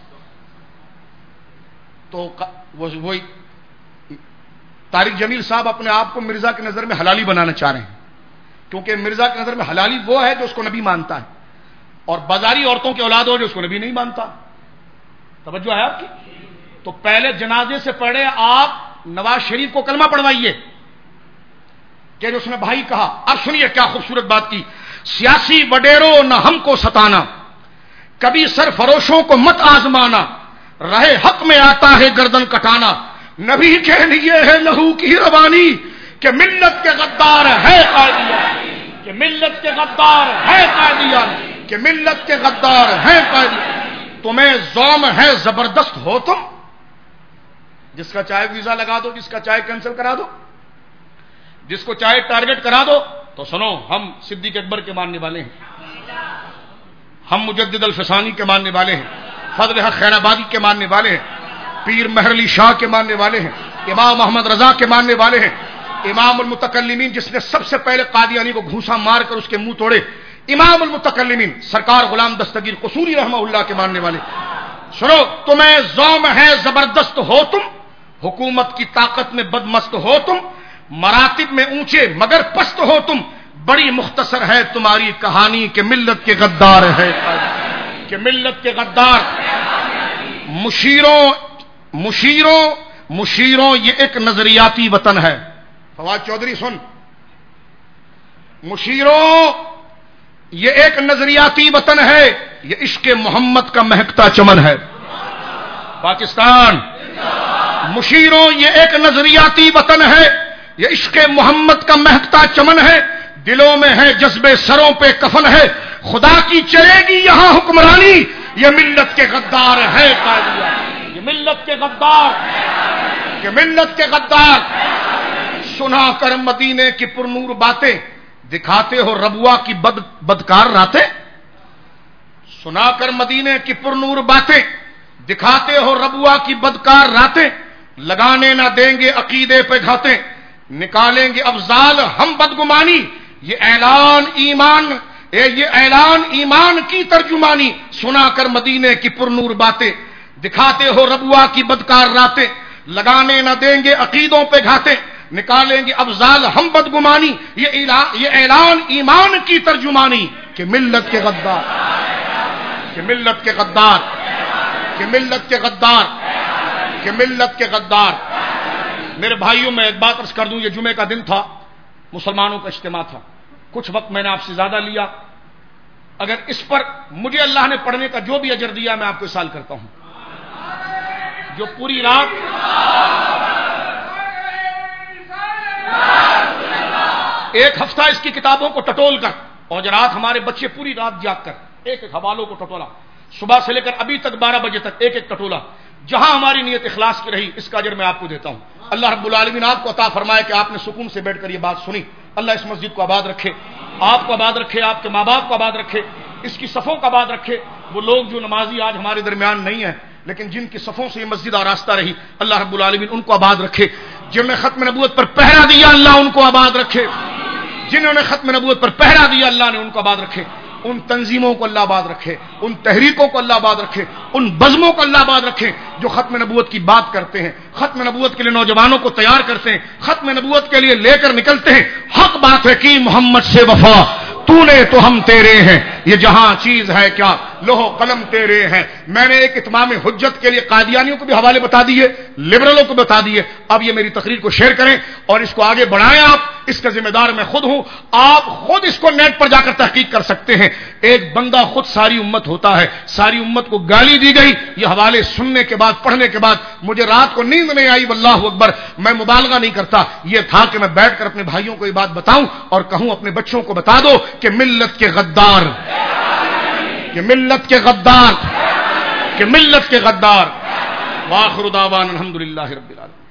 تو وہی طارق جمیل صاحب اپنے آپ کو مرزا کی نظر میں حلالی بنانا چاہ رہے ہیں، کیونکہ مرزا کی نظر میں حلالی وہ ہے جو اس کو نبی مانتا ہے، اور بازاری عورتوں کی اولاد ہو جو اس کو نبی نہیں مانتا۔ توجہ ہے آپ کی؟ تو پہلے جنازے سے پہلے آپ نواز شریف کو کلمہ پڑھوائیے کہ جو اس نے بھائی کہا۔ اب سنیے کیا خوبصورت بات کی، سیاسی وڈیروں نہ ہم کو ستانا، کبھی سرفروشوں کو مت آزمانا، رہے حق میں آتا ہے گردن کٹانا، نبی کے لیے ہے لہو کی روانی کہ ملت کے غدار ہے قائدیان، کہ ملت کے غدار ہے قائدیان، کہ ملت کے غدار ہے قائدیان۔ تمہیں زوم ہے زبردست ہو تم، جس کا چاہے ویزا لگا دو، جس کا چاہے کینسل کرا دو، جس کو چاہے ٹارگٹ کرا دو. تو سنو، ہم صدیق اکبر کے ماننے والے ہیں، ہم مجدد الفسانی کے ماننے والے ہیں، فضل حق خیر آبادی کے ماننے والے ہیں، پیر مہر علی شاہ کے ماننے والے ہیں، امام محمد رضا کے ماننے والے ہیں، امام المتکلمین جس نے سب سے پہلے قادیانی کو گھوسا مار کر اس کے منہ توڑے، امام المتکلمین سرکار غلام دستگیر قصوری رحمہ اللہ کے ماننے والے. سنو، تمہیں زوم ہے زبردست ہو تم، حکومت کی طاقت میں بدمست ہو تم، مراتب میں اونچے مگر پست ہو تم، بڑی مختصر ہے تمہاری کہانی کہ ملت کے غدار ہے، کہ ملت کے غدار. مشیروں یہ ایک نظریاتی وطن ہے. فواد چودھری سن، مشیروں یہ ایک نظریاتی وطن ہے، یہ عشق محمد کا مہکتا چمن ہے. پاکستان، مشیروں یہ ایک نظریاتی وطن ہے، یہ عشق محمد کا مہکتا چمن ہے، دلوں میں ہے جذبے سروں پہ کفن ہے، خدا کی چلے گی یہاں حکمرانی، یہ ملت کے غدار ہے قادیہ، یہ ملت کے غدار، یہ ملت کے غدار. سنا کر مدینے کی پرنور باتیں دکھاتے ہو ربوا کی بدکار راتیں، سنا کر مدینے کی پرنور باتیں دکھاتے ہو ربوا کی بدکار راتیں، لگانے نہ دیں گے عقیدے پہ گھاتیں، نکالیں گے افضال ہم بدگمانی، یہ اعلان ایمان کی ترجمانی. سنا کر مدینے کی پرنور باتیں دکھاتے ہو ربوا کی بدکار راتیں، لگانے نہ دیں گے عقیدوں پہ گھاتیں، نکالیں گے افضال ہم بدگمانی، یہ اعلان ایمان کی ترجمانی کہ ملت کے غدار، کہ ملت کے غدار، کہ ملت کے غدار، کہ ملت کے غدار. میرے بھائیوں، میں ایک بات عرض کر دوں، یہ جمعے کا دن تھا، مسلمانوں کا اجتماع تھا، کچھ وقت میں نے آپ سے زیادہ لیا، اگر اس پر مجھے اللہ نے پڑھنے کا جو بھی اجر دیا میں آپ کو سال کرتا ہوں. جو پوری رات ایک ہفتہ اس کی کتابوں کو ٹٹول کر، اور رات ہمارے بچے پوری رات جاگ کر ایک ایک حوالوں کو ٹٹولا، صبح سے لے کر ابھی تک 12 بجے تک ایک ایک ٹٹولا، جہاں ہماری نیت اخلاص کی رہی اس کا اجر میں آپ کو دیتا ہوں. اللہ رب العالمین آپ کو عطا فرمائے کہ آپ نے سکون سے بیٹھ کر یہ بات سنی. اللہ اس مسجد کو آباد رکھے، آپ کو آباد رکھے، آپ کے ماں باپ کو آباد رکھے، اس کی صفوں کو آباد رکھے. وہ لوگ جو نمازی آج ہمارے درمیان نہیں ہیں لیکن جن کی صفوں سے یہ مسجد آراستہ رہی، اللہ رب العالمین ان کو آباد رکھے. جنہوں نے ختم نبوت پر پہرا دیا اللہ ان کو آباد رکھے، جنہوں نے ختم نبوت پر پہرا دیا اللہ نے ان کو آباد رکھے. ان تنظیموں کو اللہ آباد رکھے، ان تحریکوں کو اللہ آباد رکھے، ان بزموں کو اللہ آباد رکھے جو ختم نبوت کی بات کرتے ہیں، ختم نبوت کے لیے نوجوانوں کو تیار کرتے ہیں، ختم نبوت کے لیے لے کر نکلتے ہیں. حق بات ہے کہ محمد سے وفا تو نے تو ہم تیرے ہیں، یہ جہاں چیز ہے کیا لوہ قلم تیرے ہیں. میں نے ایک اتمام حجت کے لیے قادیانیوں کو بھی حوالے بتا دیے، لبرلوں کو بتا دیے. اب یہ میری تقریر کو شیئر کریں اور اس کو آگے بڑھائیں. آپ اس کا ذمہ دار میں خود ہوں، آپ خود اس کو نیٹ پر جا کر تحقیق کر سکتے ہیں. ایک بندہ خود ساری امت ہوتا ہے، ساری امت کو گالی دی گئی. یہ حوالے سننے کے بعد، پڑھنے کے بعد مجھے رات کو نیند نہیں آئی، واللہ اکبر. میں مبالغہ نہیں کرتا، یہ تھا کہ میں بیٹھ کر اپنے بھائیوں کو یہ بات بتاؤں اور کہوں اپنے بچوں کو بتا دو کہ ملت کے غدار، کہ ملت کے غدار، کہ ملت کے غدار. وآخر دعوانا الحمدللہ رب العالمین.